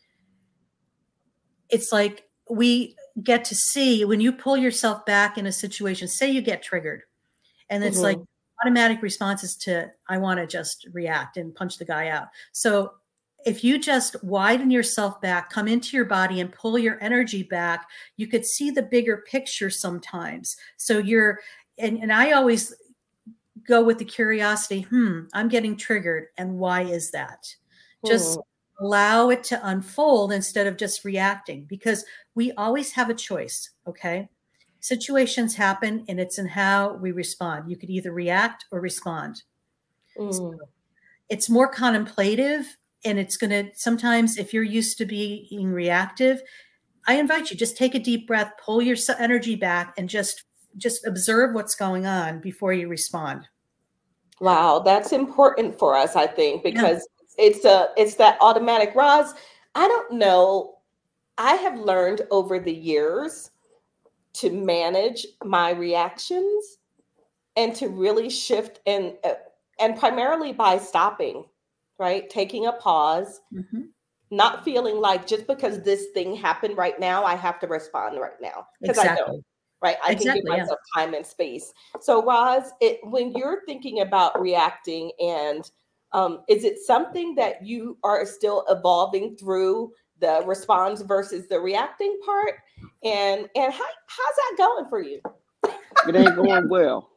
it's like we get to see when you pull yourself back in a situation, say you get triggered, and it's mm-hmm. like automatic responses to, I want to just react and punch the guy out. So if you just widen yourself back, come into your body and pull your energy back, you could see the bigger picture sometimes. So you're, and, and I always go with the curiosity, hmm, I'm getting triggered. And why is that? Hmm. Just allow it to unfold instead of just reacting, because we always have a choice. Okay. Situations happen and it's in how we respond. You could either react or respond. Mm. So it's more contemplative, and it's going to, sometimes if you're used to being reactive, I invite you, just take a deep breath, pull your energy back, and just, just observe what's going on before you respond. Wow. That's important for us, I think, because yeah. it's a, it's that automatic. Roz, I don't know. I have learned over the years to manage my reactions and to really shift, and and primarily by stopping, right? Taking a pause, mm-hmm. not feeling like just because this thing happened right now, I have to respond right now. Because exactly. I don't, right? I exactly, can give myself yeah. time and space. So Roz, it, when you're thinking about reacting, and um, is it something that you are still evolving through, the response versus the reacting part? And and how, how's that going for you? It ain't going well.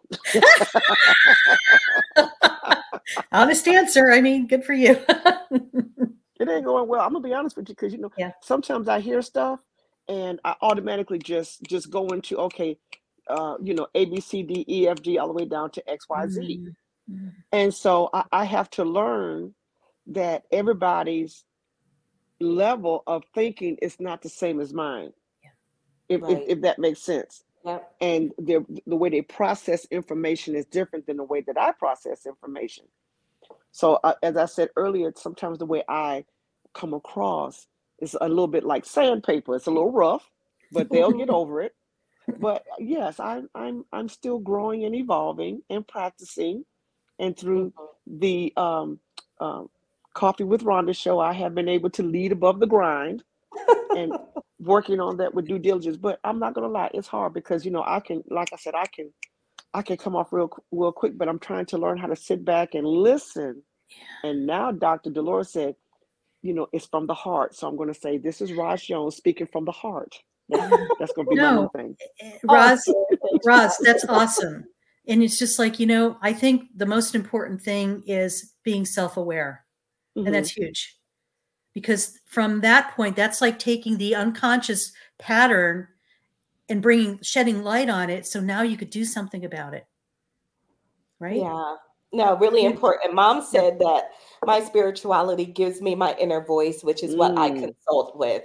Honest answer. I mean, good for you. It ain't going well. I'm gonna be honest with you, because you know, yeah. sometimes I hear stuff and I automatically just just go into, okay, uh, you know, A B C D E F G all the way down to X Y Z. Mm-hmm. And so I, I have to learn that everybody's level of thinking is not the same as mine. Yeah. If, right. if if that makes sense. Yep. And the the way they process information is different than the way that I process information. So uh, as I said earlier, sometimes the way I come across is a little bit like sandpaper. It's a little rough, but they'll get over it. But yes, I'm I'm I'm still growing and evolving and practicing. And through the um, um, Coffee with Rhonda show, I have been able to lead above the grind and working on that with due diligence. But I'm not gonna lie, it's hard because, you know, I can, like I said, I can I can come off real real quick, but I'm trying to learn how to sit back and listen. Yeah. And now Doctor Dolores said, you know, it's from the heart. So I'm going to say, this is Roz Jones speaking from the heart. That's, that's going to be no, my new thing. Roz, Roz, that's awesome. And it's just like, you know, I think the most important thing is being self-aware. Mm-hmm. And that's huge. Because from that point, that's like taking the unconscious pattern and bringing, shedding light on it. So now you could do something about it. Right? Yeah. No, really important. Mom said that my spirituality gives me my inner voice, which is what mm. I consult with.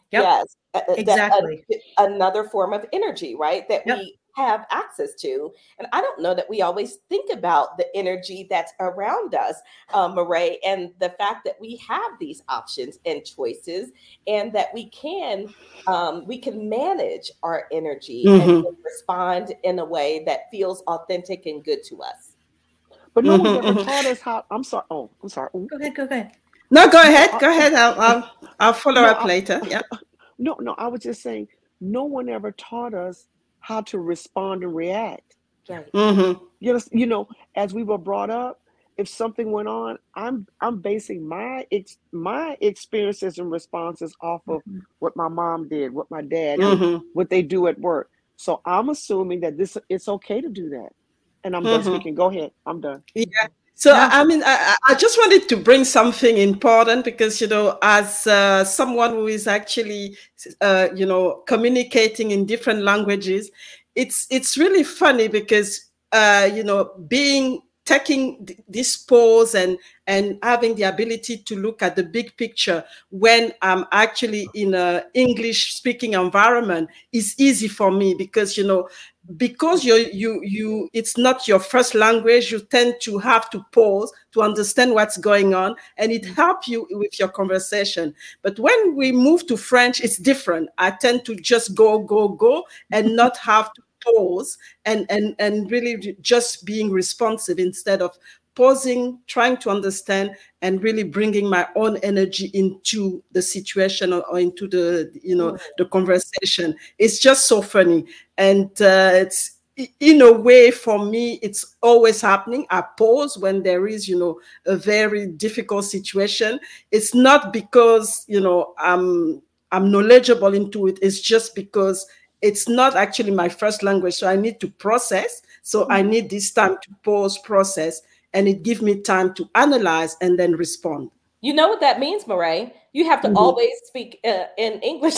Yep. Yes, uh, uh, that, Exactly. uh, another form of energy, right? That Yep. we have access to. And I don't know that we always think about the energy that's around us, um, Marae, and the fact that we have these options and choices, and that we can um, we can manage our energy and Mm-hmm. respond in a way that feels authentic and good to us. But no one's Mm-hmm. ever Mm-hmm. taught us how. I'm sorry. Oh, I'm sorry. Go ahead. Go ahead. No, go No, ahead. I, Go ahead. I'll, I'll, I'll follow no, up I, later. Yeah. no, no. I was just saying, no one ever taught us how to respond and react. Right. Mm-hmm. You know, you know, as we were brought up, if something went on, I'm I'm basing my ex, my experiences and responses off of Mhm. what my mom did, what my dad Yep. did, Mm-hmm. what they do at work. So I'm assuming that this it's okay to do that. And I'm done Mm-hmm. speaking. Go ahead. I'm done. Yeah. So Yeah. I I mean, I, I just wanted to bring something important because you know, as uh, someone who is actually, uh, you know, communicating in different languages, it's it's really funny because uh, you know, being taking th- this pause and and having the ability to look at the big picture when I'm actually in a English speaking environment is easy for me because you know because you you you it's not your first language, you tend to have to pause to understand what's going on, and it helps you with your conversation. But when we move to French, it's different. I tend to just go go go and not have to pause and and and really just being responsive instead of pausing, trying to understand, and really bringing my own energy into the situation or, or into the you know the conversation. It's just so funny, and uh, it's in a way for me it's always happening. I pause when there is you know a very difficult situation. It's not because you know i'm i'm knowledgeable into it. It's just because it's not actually my first language, so I need to process. So I need this time to pause, process, and it gives me time to analyze and then respond. You know what that means, Marae? You have to Mhm. always speak uh, in English.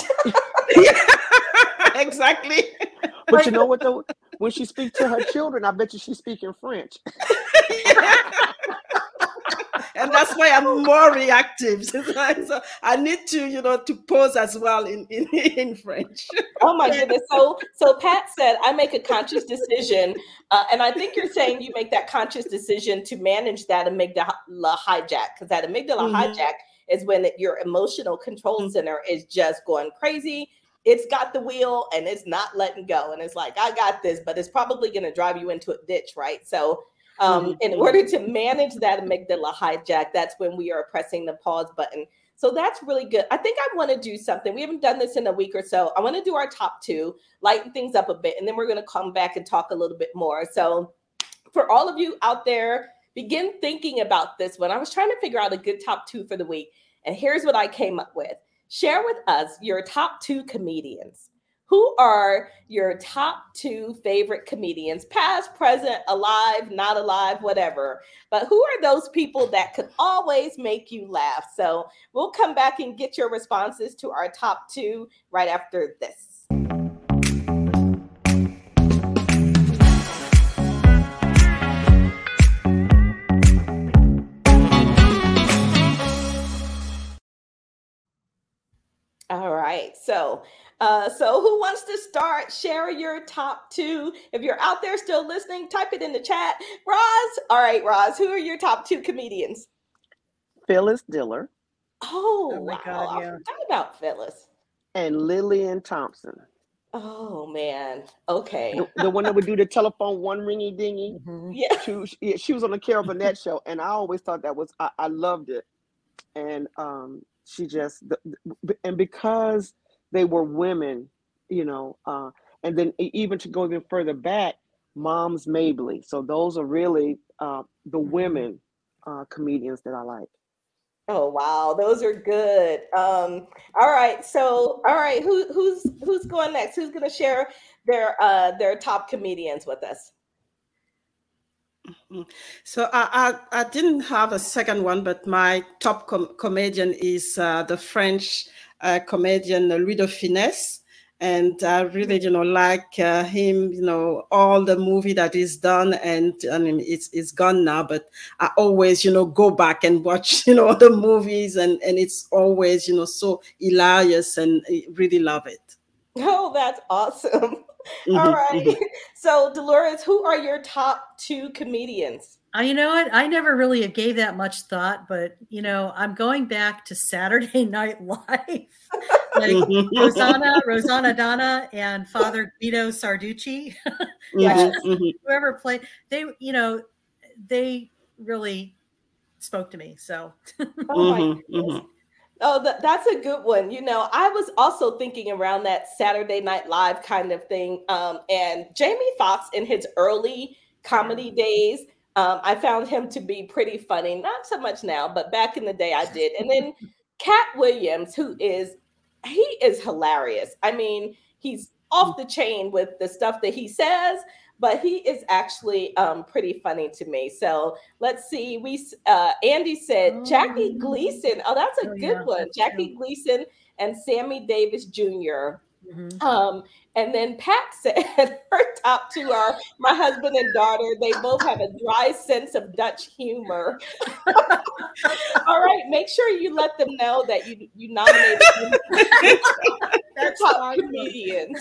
Exactly. But Like, you know what though? When she speaks to her children, I bet you she's speaking French. Yeah. And that's why I'm more reactive. So I need to, you know, to pause as well in in, in French. oh my goodness. So, so Pat said, I make a conscious decision. Uh, and I think you're saying you make that conscious decision to manage that amygdala hijack, because that amygdala Mhm. hijack is when it, your emotional control center is just going crazy. It's got the wheel and it's not letting go. And it's like, I got this, but it's probably going to drive you into a ditch, right? So, um, in Mhm. order to manage that amygdala hijack, that's when we are pressing the pause button. So that's really good. I think I want to do something. We haven't done this in a week or so. I want to do our top two, lighten things up a bit, and then we're going to come back and talk a little bit more. So for all of you out there, begin thinking about this one. I was trying to figure out a good top two for the week, and here's what I came up with. Share with us your top two comedians. Who are your top two favorite comedians, past, present, alive, not alive, whatever? But who are those people that could always make you laugh? So we'll come back and get your responses to our top two right after this. All right. So, uh, so who wants to start? Share your top two. If you're out there still listening, type it in the chat. Roz. All right, Roz. Who are your top two comedians? Phyllis Diller Oh, Oh my wow. God, I yeah. forgot about Phyllis. and Lillian Thompson. Oh man. Okay. The, the one that would do the telephone one ringy dingy. Mhm. Yeah. She, she, she was on the Carol Burnett show, and I always thought that was I, I loved it. And um, she just the, the- and because they were women, you know, uh, and then e- even to go even further back, Moms Mabley. So those are really uh, the Mhm. women uh, comedians that I like. Oh wow, those are good. Um, all right, so all right, who who's who's going next? Who's going to share their uh their top comedians with us? So I, I I didn't have a second one, but my top com- comedian is uh, the French uh, comedian Louis de Funès, And I really, you know, like uh, him, you know, all the movie that he's done, and I mean, it's it's gone now, but I always, you know, go back and watch, you know, the movies, and and it's always, you know, so hilarious, and I really love it. Oh, that's awesome. Mm-hmm, All right. mm-hmm. So, Dolores, who are your top two comedians? Uh, you know what? I never really gave that much thought, but you know, I'm going back to Saturday Night Live, like Rosanna, Rosanna Donna, and Father Guido Sarducci. Yes. Mm-hmm. Whoever played, they, you know, they really spoke to me. So, Oh my Mm-hmm, goodness. mm-hmm. Oh, that, that's a good one. You know, I was also thinking around that Saturday Night Live kind of thing. Um, and Jamie Foxx in his early comedy days, um, I found him to be pretty funny. Not so much now, but back in the day I did. And then Cat Williams, who is, he is hilarious. I mean, he's off the chain with the stuff that he says, but he is actually um, pretty funny to me. So let's see. We uh, Andy said Oh. Jackie Gleason. Oh, that's a Oh, good yeah, one. that's Jackie true. Gleason and Sammy Davis Junior Mhm. Um, and then Pat said her top two are my husband and daughter. They both have a dry sense of Dutch humor. All right, make sure you let them know that you you nominated them That's top awesome. comedians.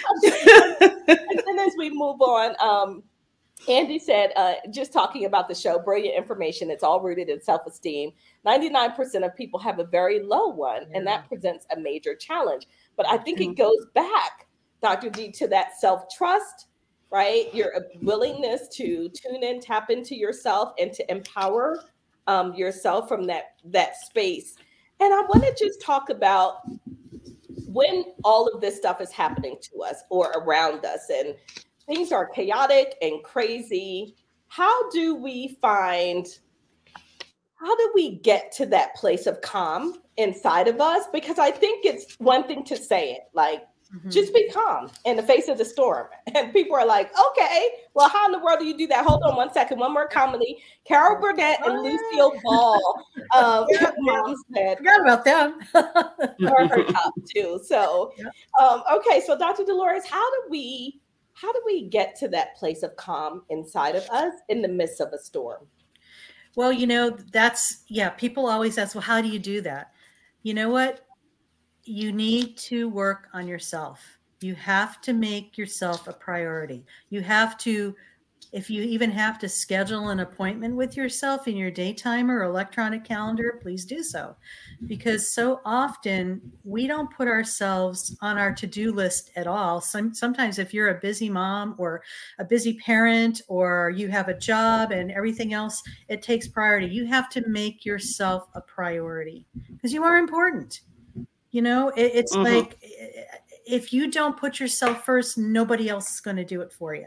And then as we move on, um, Andy said, uh, just talking about the show, brilliant information. It's all rooted in self-esteem. ninety-nine percent of people have a very low one, and that presents a major challenge. But I think it goes back, Doctor G, to that self-trust, right? Your willingness to tune in, tap into yourself, and to empower um, yourself from that, that space. And I want to just talk about when all of this stuff is happening to us or around us, and things are chaotic and crazy. How do we find, how do we get to that place of calm inside of us? Because I think it's one thing to say it, like, Mhm. just be calm in the face of the storm. And people are like, okay, well, how in the world do you do that? Hold on one second. One more comedy. Carol Burnett and Lucille Ball. Um, Yeah, mom said, Forgot about them. are her top two. So, Yeah. um, okay. So, Doctor Dolores, how do we how do we get to that place of calm inside of us in the midst of a storm? Well, you know, that's, yeah, people always ask, well, how do you do that? You know what? You need to work on yourself. You have to make yourself a priority. You have to, if you even have to schedule an appointment with yourself in your daytime or electronic calendar, please do so. Because so often we don't put ourselves on our to-do list at all. Some, sometimes if you're a busy mom or a busy parent, or you have a job and everything else, it takes priority. You have to make yourself a priority because you are important. You know, it, it's Mhm. like if you don't put yourself first, nobody else is going to do it for you.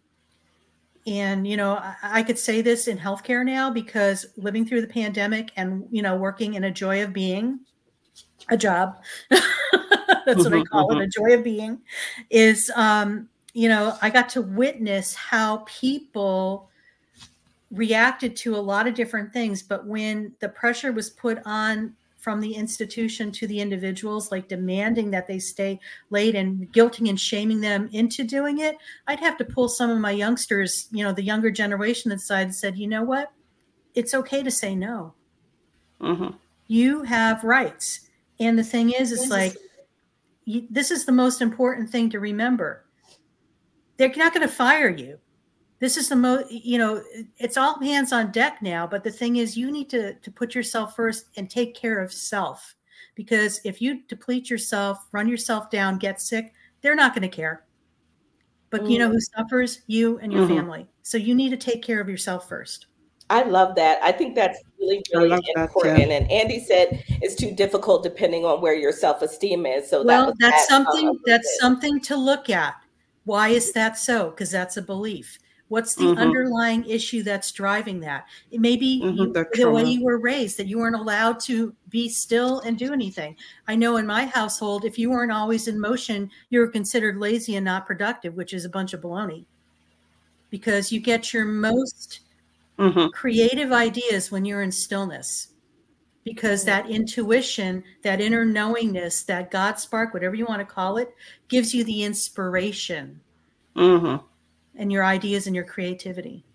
And, you know, I, I could say this in healthcare now because living through the pandemic and, you know, working in a joy of being, a job, that's what I call it, a joy of being, is, um, you know, I got to witness how people reacted to a lot of different things. But when the pressure was put on from the institution to the individuals, like demanding that they stay late and guilting and shaming them into doing it, I'd have to pull some of my youngsters, you know, the younger generation aside and said, you know what? It's okay to say no. Mhm. You have rights. And the thing is, it's like, you, this is the most important thing to remember. They're not going to fire you. This is the most, you know, it's all hands on deck now. But the thing is, you need to, to put yourself first and take care of self. Because if you deplete yourself, run yourself down, get sick, they're not going to care. But Mm. you know who suffers? You and your Mhm. family. So you need to take care of yourself first. I love that. I think that's really, I really love that, important. yeah. And Andy said it's too difficult depending on where your self-esteem is. So that Well, was that's that, um, a something, little that's bit. something to look at. Why is that so? Because that's a belief. What's the Mhm. underlying issue that's driving that? It may be Mhm, you, the the way trauma. you were raised, that you weren't allowed to be still and do anything. I know in my household, if you weren't always in motion, you were considered lazy and not productive, which is a bunch of baloney. Because you get your most Mhm. creative ideas when you're in stillness. because that intuition, that inner knowingness, that God spark, whatever you want to call it, gives you the inspiration Mm-hmm. and your ideas and your creativity.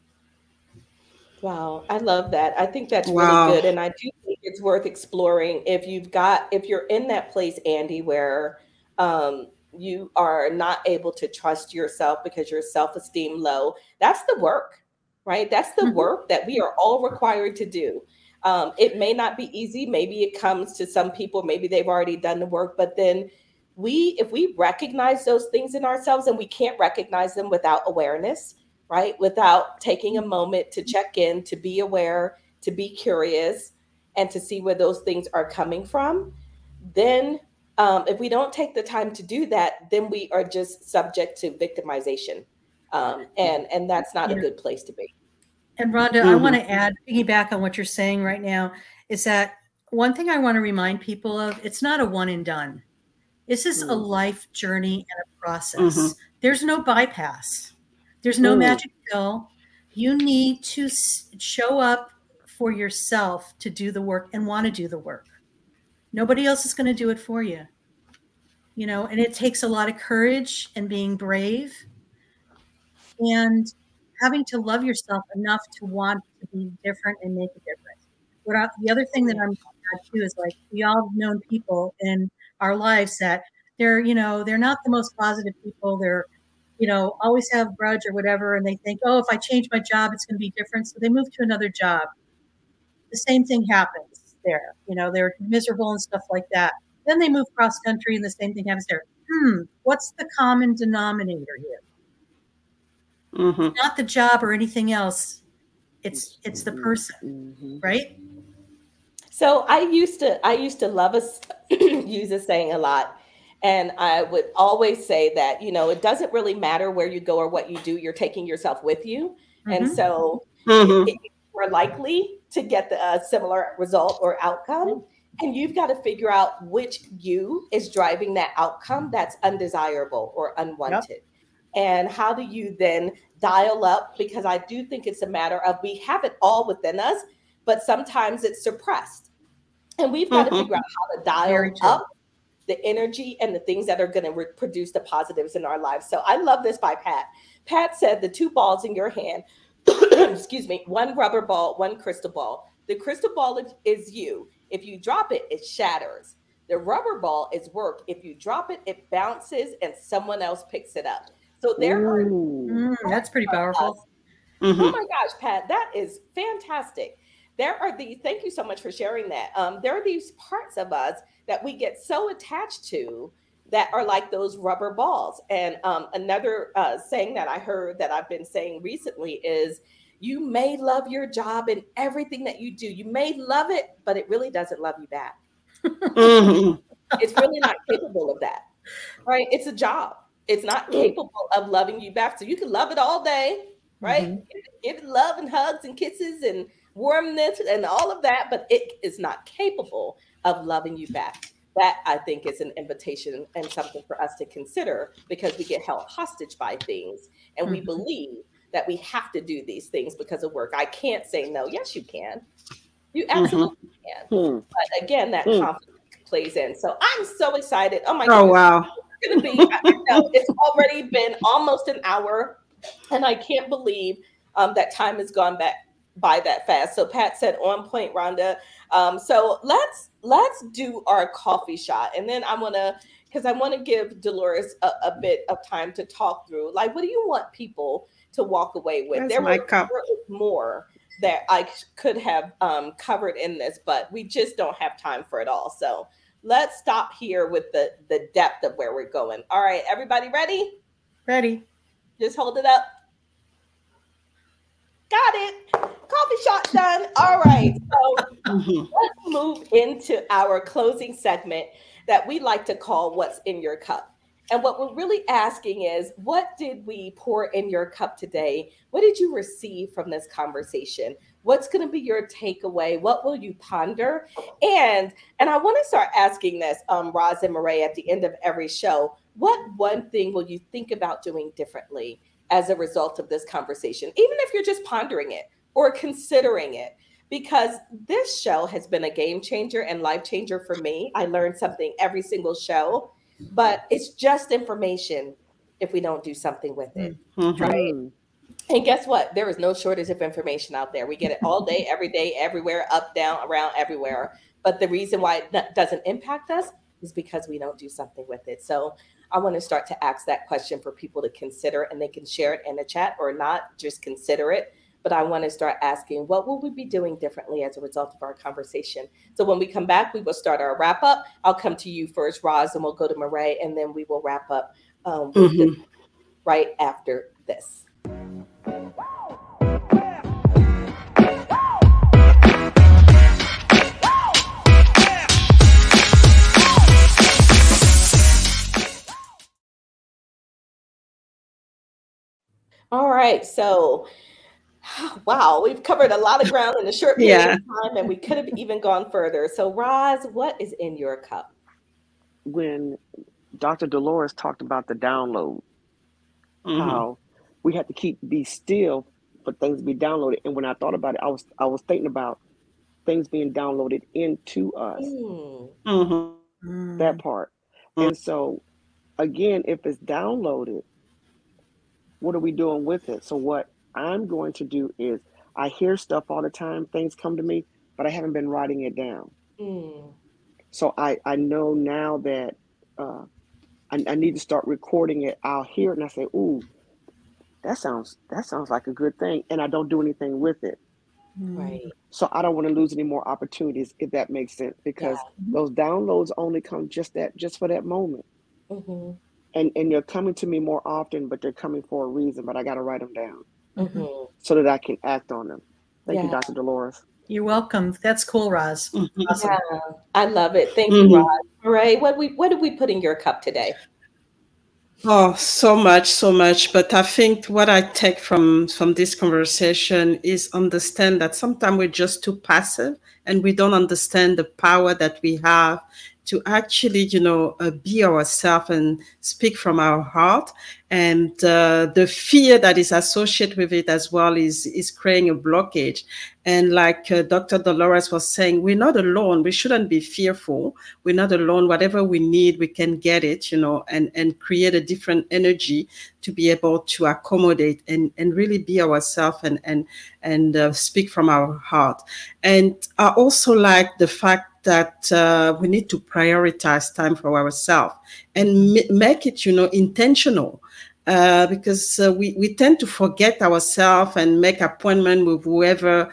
Wow, I love that. I think that's Wow. really good. And I do think it's worth exploring if you've got, if you're in that place, Andy, where um, you are not able to trust yourself because your self-esteem low. That's the work, right? That's the Mhm. work that we are all required to do. Um, it may not be easy. Maybe it comes to some people, maybe they've already done the work, but then we, if we recognize those things in ourselves, and we can't recognize them without awareness, right? Without taking a moment to check in, to be aware, to be curious, and to see where those things are coming from, then um, if we don't take the time to do that, then we are just subject to victimization. Um, and, and that's not a Yeah. good place to be. And Rhonda, I Mm-hmm. want to add, piggyback on what you're saying right now, is that one thing I want to remind people of, it's not a one and done. This is a Mm. life journey and a process. Mm-hmm. There's no bypass. There's no Mm. magic pill. You need to s- show up for yourself to do the work and want to do the work. Nobody else is going to do it for you. You know, and it takes a lot of courage and being brave and having to love yourself enough to want to be different and make a difference. What I, the other thing that I'm at too is, like, we all have known people in our lives that they're, you know, they're not the most positive people. They're, you know, always have grudge or whatever. And they think, oh, if I change my job, it's going to be different. So they move to another job. The same thing happens there. You know, they're miserable and stuff like that. Then they move cross country and the same thing happens there. Hmm, what's the common denominator here? Mm-hmm. Not the job or anything else. It's it's the person, Mm-hmm. right? So I used to I used to love us use this saying a lot. And I would always say that, you know, it doesn't really matter where you go or what you do, you're taking yourself with you. And Mhm. so Mm-hmm. it, it, we're likely to get the uh, similar result or outcome. And you've got to figure out which you is driving that outcome that's undesirable or unwanted. And how do you then dial up? Because I do think it's a matter of, we have it all within us, but sometimes it's suppressed. And we've got to Mm-hmm. figure out how to dial Very true. up the energy and the things that are going to re- produce the positives in our lives. So I love this by Pat. Pat said, the two balls in your hand, excuse me, one rubber ball, one crystal ball. The crystal ball is, is you. If you drop it, it shatters. The rubber ball is work. If you drop it, it bounces and someone else picks it up. So there are Ooh. Mm, that's pretty powerful. Oh Mm-hmm. my gosh, Pat, that is fantastic. There are these, thank you so much for sharing that. Um, there are these parts of us that we get so attached to that are like those rubber balls. And um, another uh, saying that I heard that I've been saying recently is, you may love your job and everything that you do. You may love it, but it really doesn't love you back. Mm-hmm. It's really not capable of that, right? It's a job. It's not capable of loving you back. So you can love it all day, right? Mhm. Give, it, give it love and hugs and kisses and warmness and all of that, but it is not capable of loving you back. That, I think, is an invitation and something for us to consider, because we get held hostage by things and we Mhm. believe that we have to do these things because of work. I can't say no. Yes, you can. You Mm-hmm. absolutely can. Hmm. But again, that Hmm. confidence plays in. So I'm so excited. Oh my Oh goodness. wow. It's gonna be, I know it's already been almost an hour, and I can't believe um, that time has gone back by that fast. So Pat said, on point, Rhonda. Um, so let's let's do our coffee shot, and then I want to, because I want to give Dolores a, a bit of time to talk through, like, what do you want people to walk away with? That's There my were cup. there was more that I could have um, covered in this, but we just don't have time for it all. So let's stop here with the the depth of where we're going. All right, everybody ready? Ready? Just hold it up. Got it. Coffee shot done. All right. So Mm-hmm. let's move into our closing segment that we like to call What's in Your Cup. And what we're really asking is, what did we pour in your cup today? What did you receive from this conversation? What's going to be your takeaway? What will you ponder? And and I want to start asking this, um, Roz and Marae, at the end of every show. What one thing will you think about doing differently as a result of this conversation, even if you're just pondering it or considering it? because this show has been a game changer and life changer for me. I learned something every single show, but it's just information if we don't do something with it, Mm-hmm. right? And guess what? There is no shortage of information out there. We get it all day, every day, everywhere, up, down, around, everywhere. But the reason why it n- doesn't impact us is because we don't do something with it. So I want to start to ask that question for people to consider, and they can share it in the chat or not, just consider it. But I want to start asking, what will we be doing differently as a result of our conversation? So when we come back, we will start our wrap up. I'll come to you first, Roz, and we'll go to Marae, and then we will wrap up um, with Mm-hmm. the, right after this. All right, so wow, we've covered a lot of ground in a short period Yeah. of time, and we could have even gone further. So, Roz, what is in your cup? When Doctor Dolores talked about the download, Mm-hmm. how we had to keep be still for things to be downloaded. And when I thought about it, I was I was thinking about things being downloaded into us, Mm, Mm-hmm. that part. And so again, if it's downloaded, what are we doing with it? So what I'm going to do is, I hear stuff all the time, things come to me, but I haven't been writing it down. mm, So I, I know now that uh, I, I need to start recording it. I'll hear it and I say, ooh, that sounds that sounds like a good thing. And I don't do anything with it. right. So I don't want to lose any more opportunities, if that makes sense, because Yeah. those downloads only come just that just for that moment. Mm-hmm. And and they're coming to me more often, but they're coming for a reason, but I got to write them down Mm-hmm. so that I can act on them. Thank Yeah. you, Doctor Dolores. You're welcome. That's cool, Roz. Mm-hmm. Awesome. Yeah, I love it. Thank Mm-hmm. you, Roz. Marae, what we what did we put in your cup today? Oh, so much, so much. But I think what I take from from this conversation is understand that sometimes we're just too passive and we don't understand the power that we have to actually, you know, uh, be ourselves and speak from our heart. And uh, the fear that is associated with it as well is is creating a blockage. And like uh, Doctor Dolores was saying, we're not alone. We shouldn't be fearful. We're not alone. Whatever we need, we can get it, you know, and, and create a different energy to be able to accommodate and, and really be ourselves and, and, and uh, speak from our heart. And I also like the fact that uh, we need to prioritize time for ourselves and m- make it, you know, intentional. Uh, because uh, we, we tend to forget ourselves and make appointment with whoever,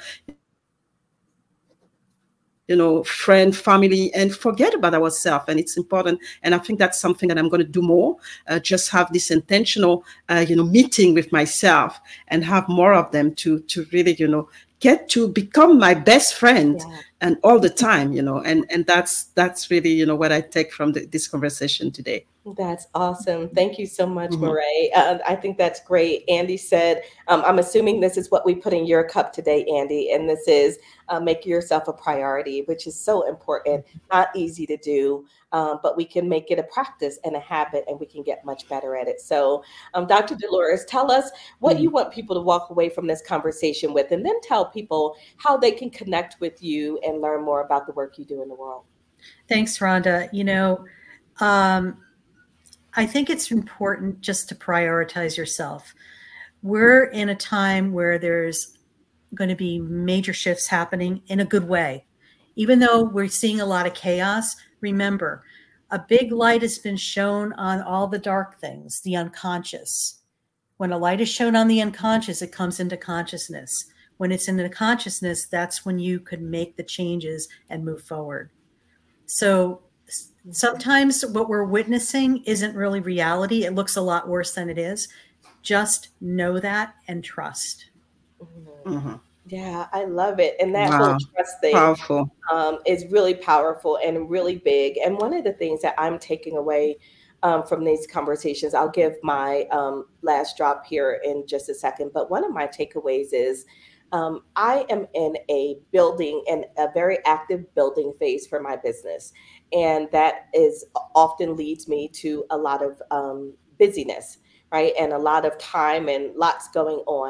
you know, friend, family, and forget about ourselves. And it's important. And I think that's something that I'm going to do more. Uh, just have this intentional, uh, you know, meeting with myself and have more of them to to really, you know, get to become my best friend Yeah. and all the time, you know. And and that's that's really, you know, what I take from the, this conversation today. That's awesome. Thank you so much, Mhm. Marae. Uh, I think that's great. Andy said, um, I'm assuming this is what we put in your cup today, Andy, and this is uh, make yourself a priority, which is so important, not easy to do, um, but we can make it a practice and a habit, and we can get much better at it. So, um, Doctor Dolores, tell us what you want people to walk away from this conversation with, and then tell people how they can connect with you and learn more about the work you do in the world. Thanks, Rhonda. You know, um, I think it's important just to prioritize yourself. We're in a time where there's going to be major shifts happening in a good way. Even though we're seeing a lot of chaos, remember, a big light has been shown on all the dark things, the unconscious. When a light is shown on the unconscious, it comes into consciousness. When it's in the consciousness, that's when you could make the changes and move forward. So sometimes what we're witnessing isn't really reality. It looks a lot worse than it is. Just know that and trust. Mm-hmm. Yeah, I love it. And that Wow. whole trust thing Powerful. um, is really powerful and really big. And one of the things that I'm taking away um, from these conversations, I'll give my um, last drop here in just a second. But one of my takeaways is um, I am in a building and a very active building phase for my business. And that is often leads me to a lot of um, busyness, right? And a lot of time and lots going on.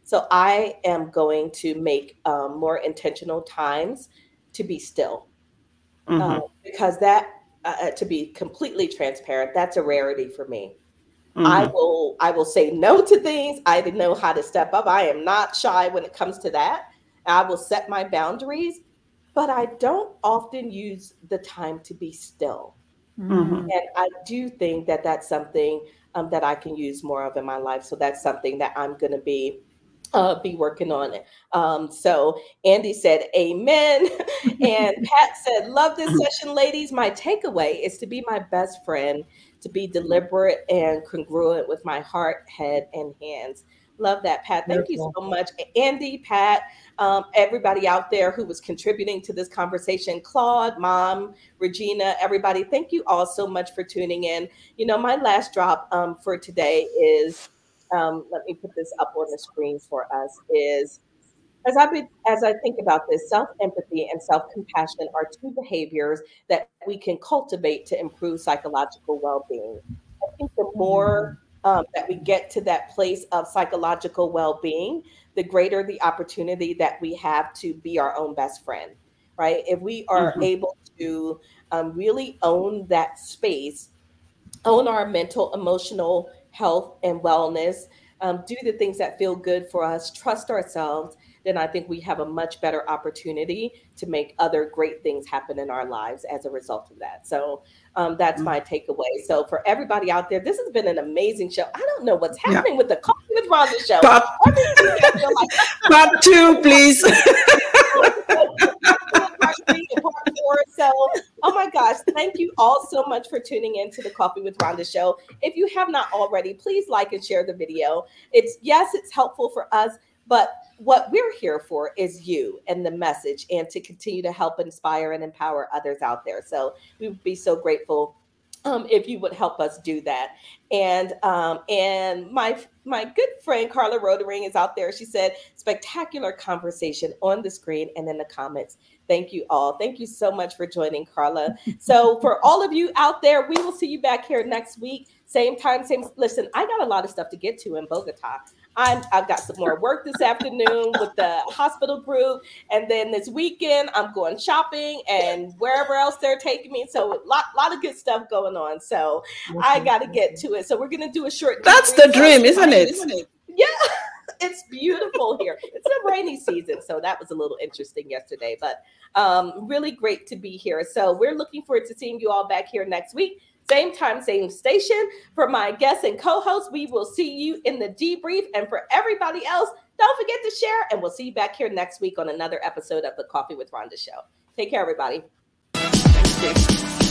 So I am going to make um, more intentional times to be still, Mm-hmm. uh, because that, uh, to be completely transparent, that's a rarity for me. Mm-hmm. I will I will say no to things. I know how to step up. I am not shy when it comes to that. I will set my boundaries, but I don't often use the time to be still. Mm-hmm. And I do think that that's something um, that I can use more of in my life. So that's something that I'm going to be uh, be working on it. Um, so Andy said, amen. And Pat said, love this session, ladies. My takeaway is to be my best friend, to be deliberate and congruent with my heart, head, and hands. Love that, Pat. Thank you so much. Andy, Pat, um, everybody out there who was contributing to this conversation, Claude, Mom, Regina, everybody, thank you all so much for tuning in. You know, my last drop um, for today is, um, let me put this up on the screen for us, is as I, be, as I think about this, self-empathy and self-compassion are two behaviors that we can cultivate to improve psychological well-being. I think the more um, that we get to that place of psychological well-being, the greater the opportunity that we have to be our own best friend, right? If we are Mm-hmm. able to um, really own that space, own our mental, emotional health and wellness, um, do the things that feel good for us, trust ourselves, then I think we have a much better opportunity to make other great things happen in our lives as a result of that. So um, that's my takeaway. So for everybody out there, this has been an amazing show. I don't know what's happening yeah. with the Coffee with Rhonda show. Part, like- part two, please. So, oh my gosh, thank you all so much for tuning in to the Coffee with Rhonda show. If you have not already, please like and share the video. It's yes, it's helpful for us, but what we're here for is you and the message, and to continue to help inspire and empower others out there. So we would be so grateful Um, if you would help us do that. And um, and my my good friend Carla Rodering is out there. She said, spectacular conversation on the screen and in the comments. Thank you all. Thank you so much for joining, Carla. So for all of you out there, we will see you back here next week. Same time, same. Listen, I got a lot of stuff to get to in Bogota. I'm, I've got some more work this afternoon with the hospital group. And then this weekend, I'm going shopping and wherever else they're taking me. So a lot, lot of good stuff going on. So I got to get to it. So we're going to do a short. That's the dream, isn't it? Isn't it? Yeah, it's beautiful here. It's a rainy season. So that was a little interesting yesterday, but um, really great to be here. So we're looking forward to seeing you all back here next week. Same time, same station. For my guests and co-hosts, we will see you in the debrief. And for everybody else, don't forget to share. And we'll see you back here next week on another episode of the Coffee with Rhonda show. Take care, everybody. Thank you.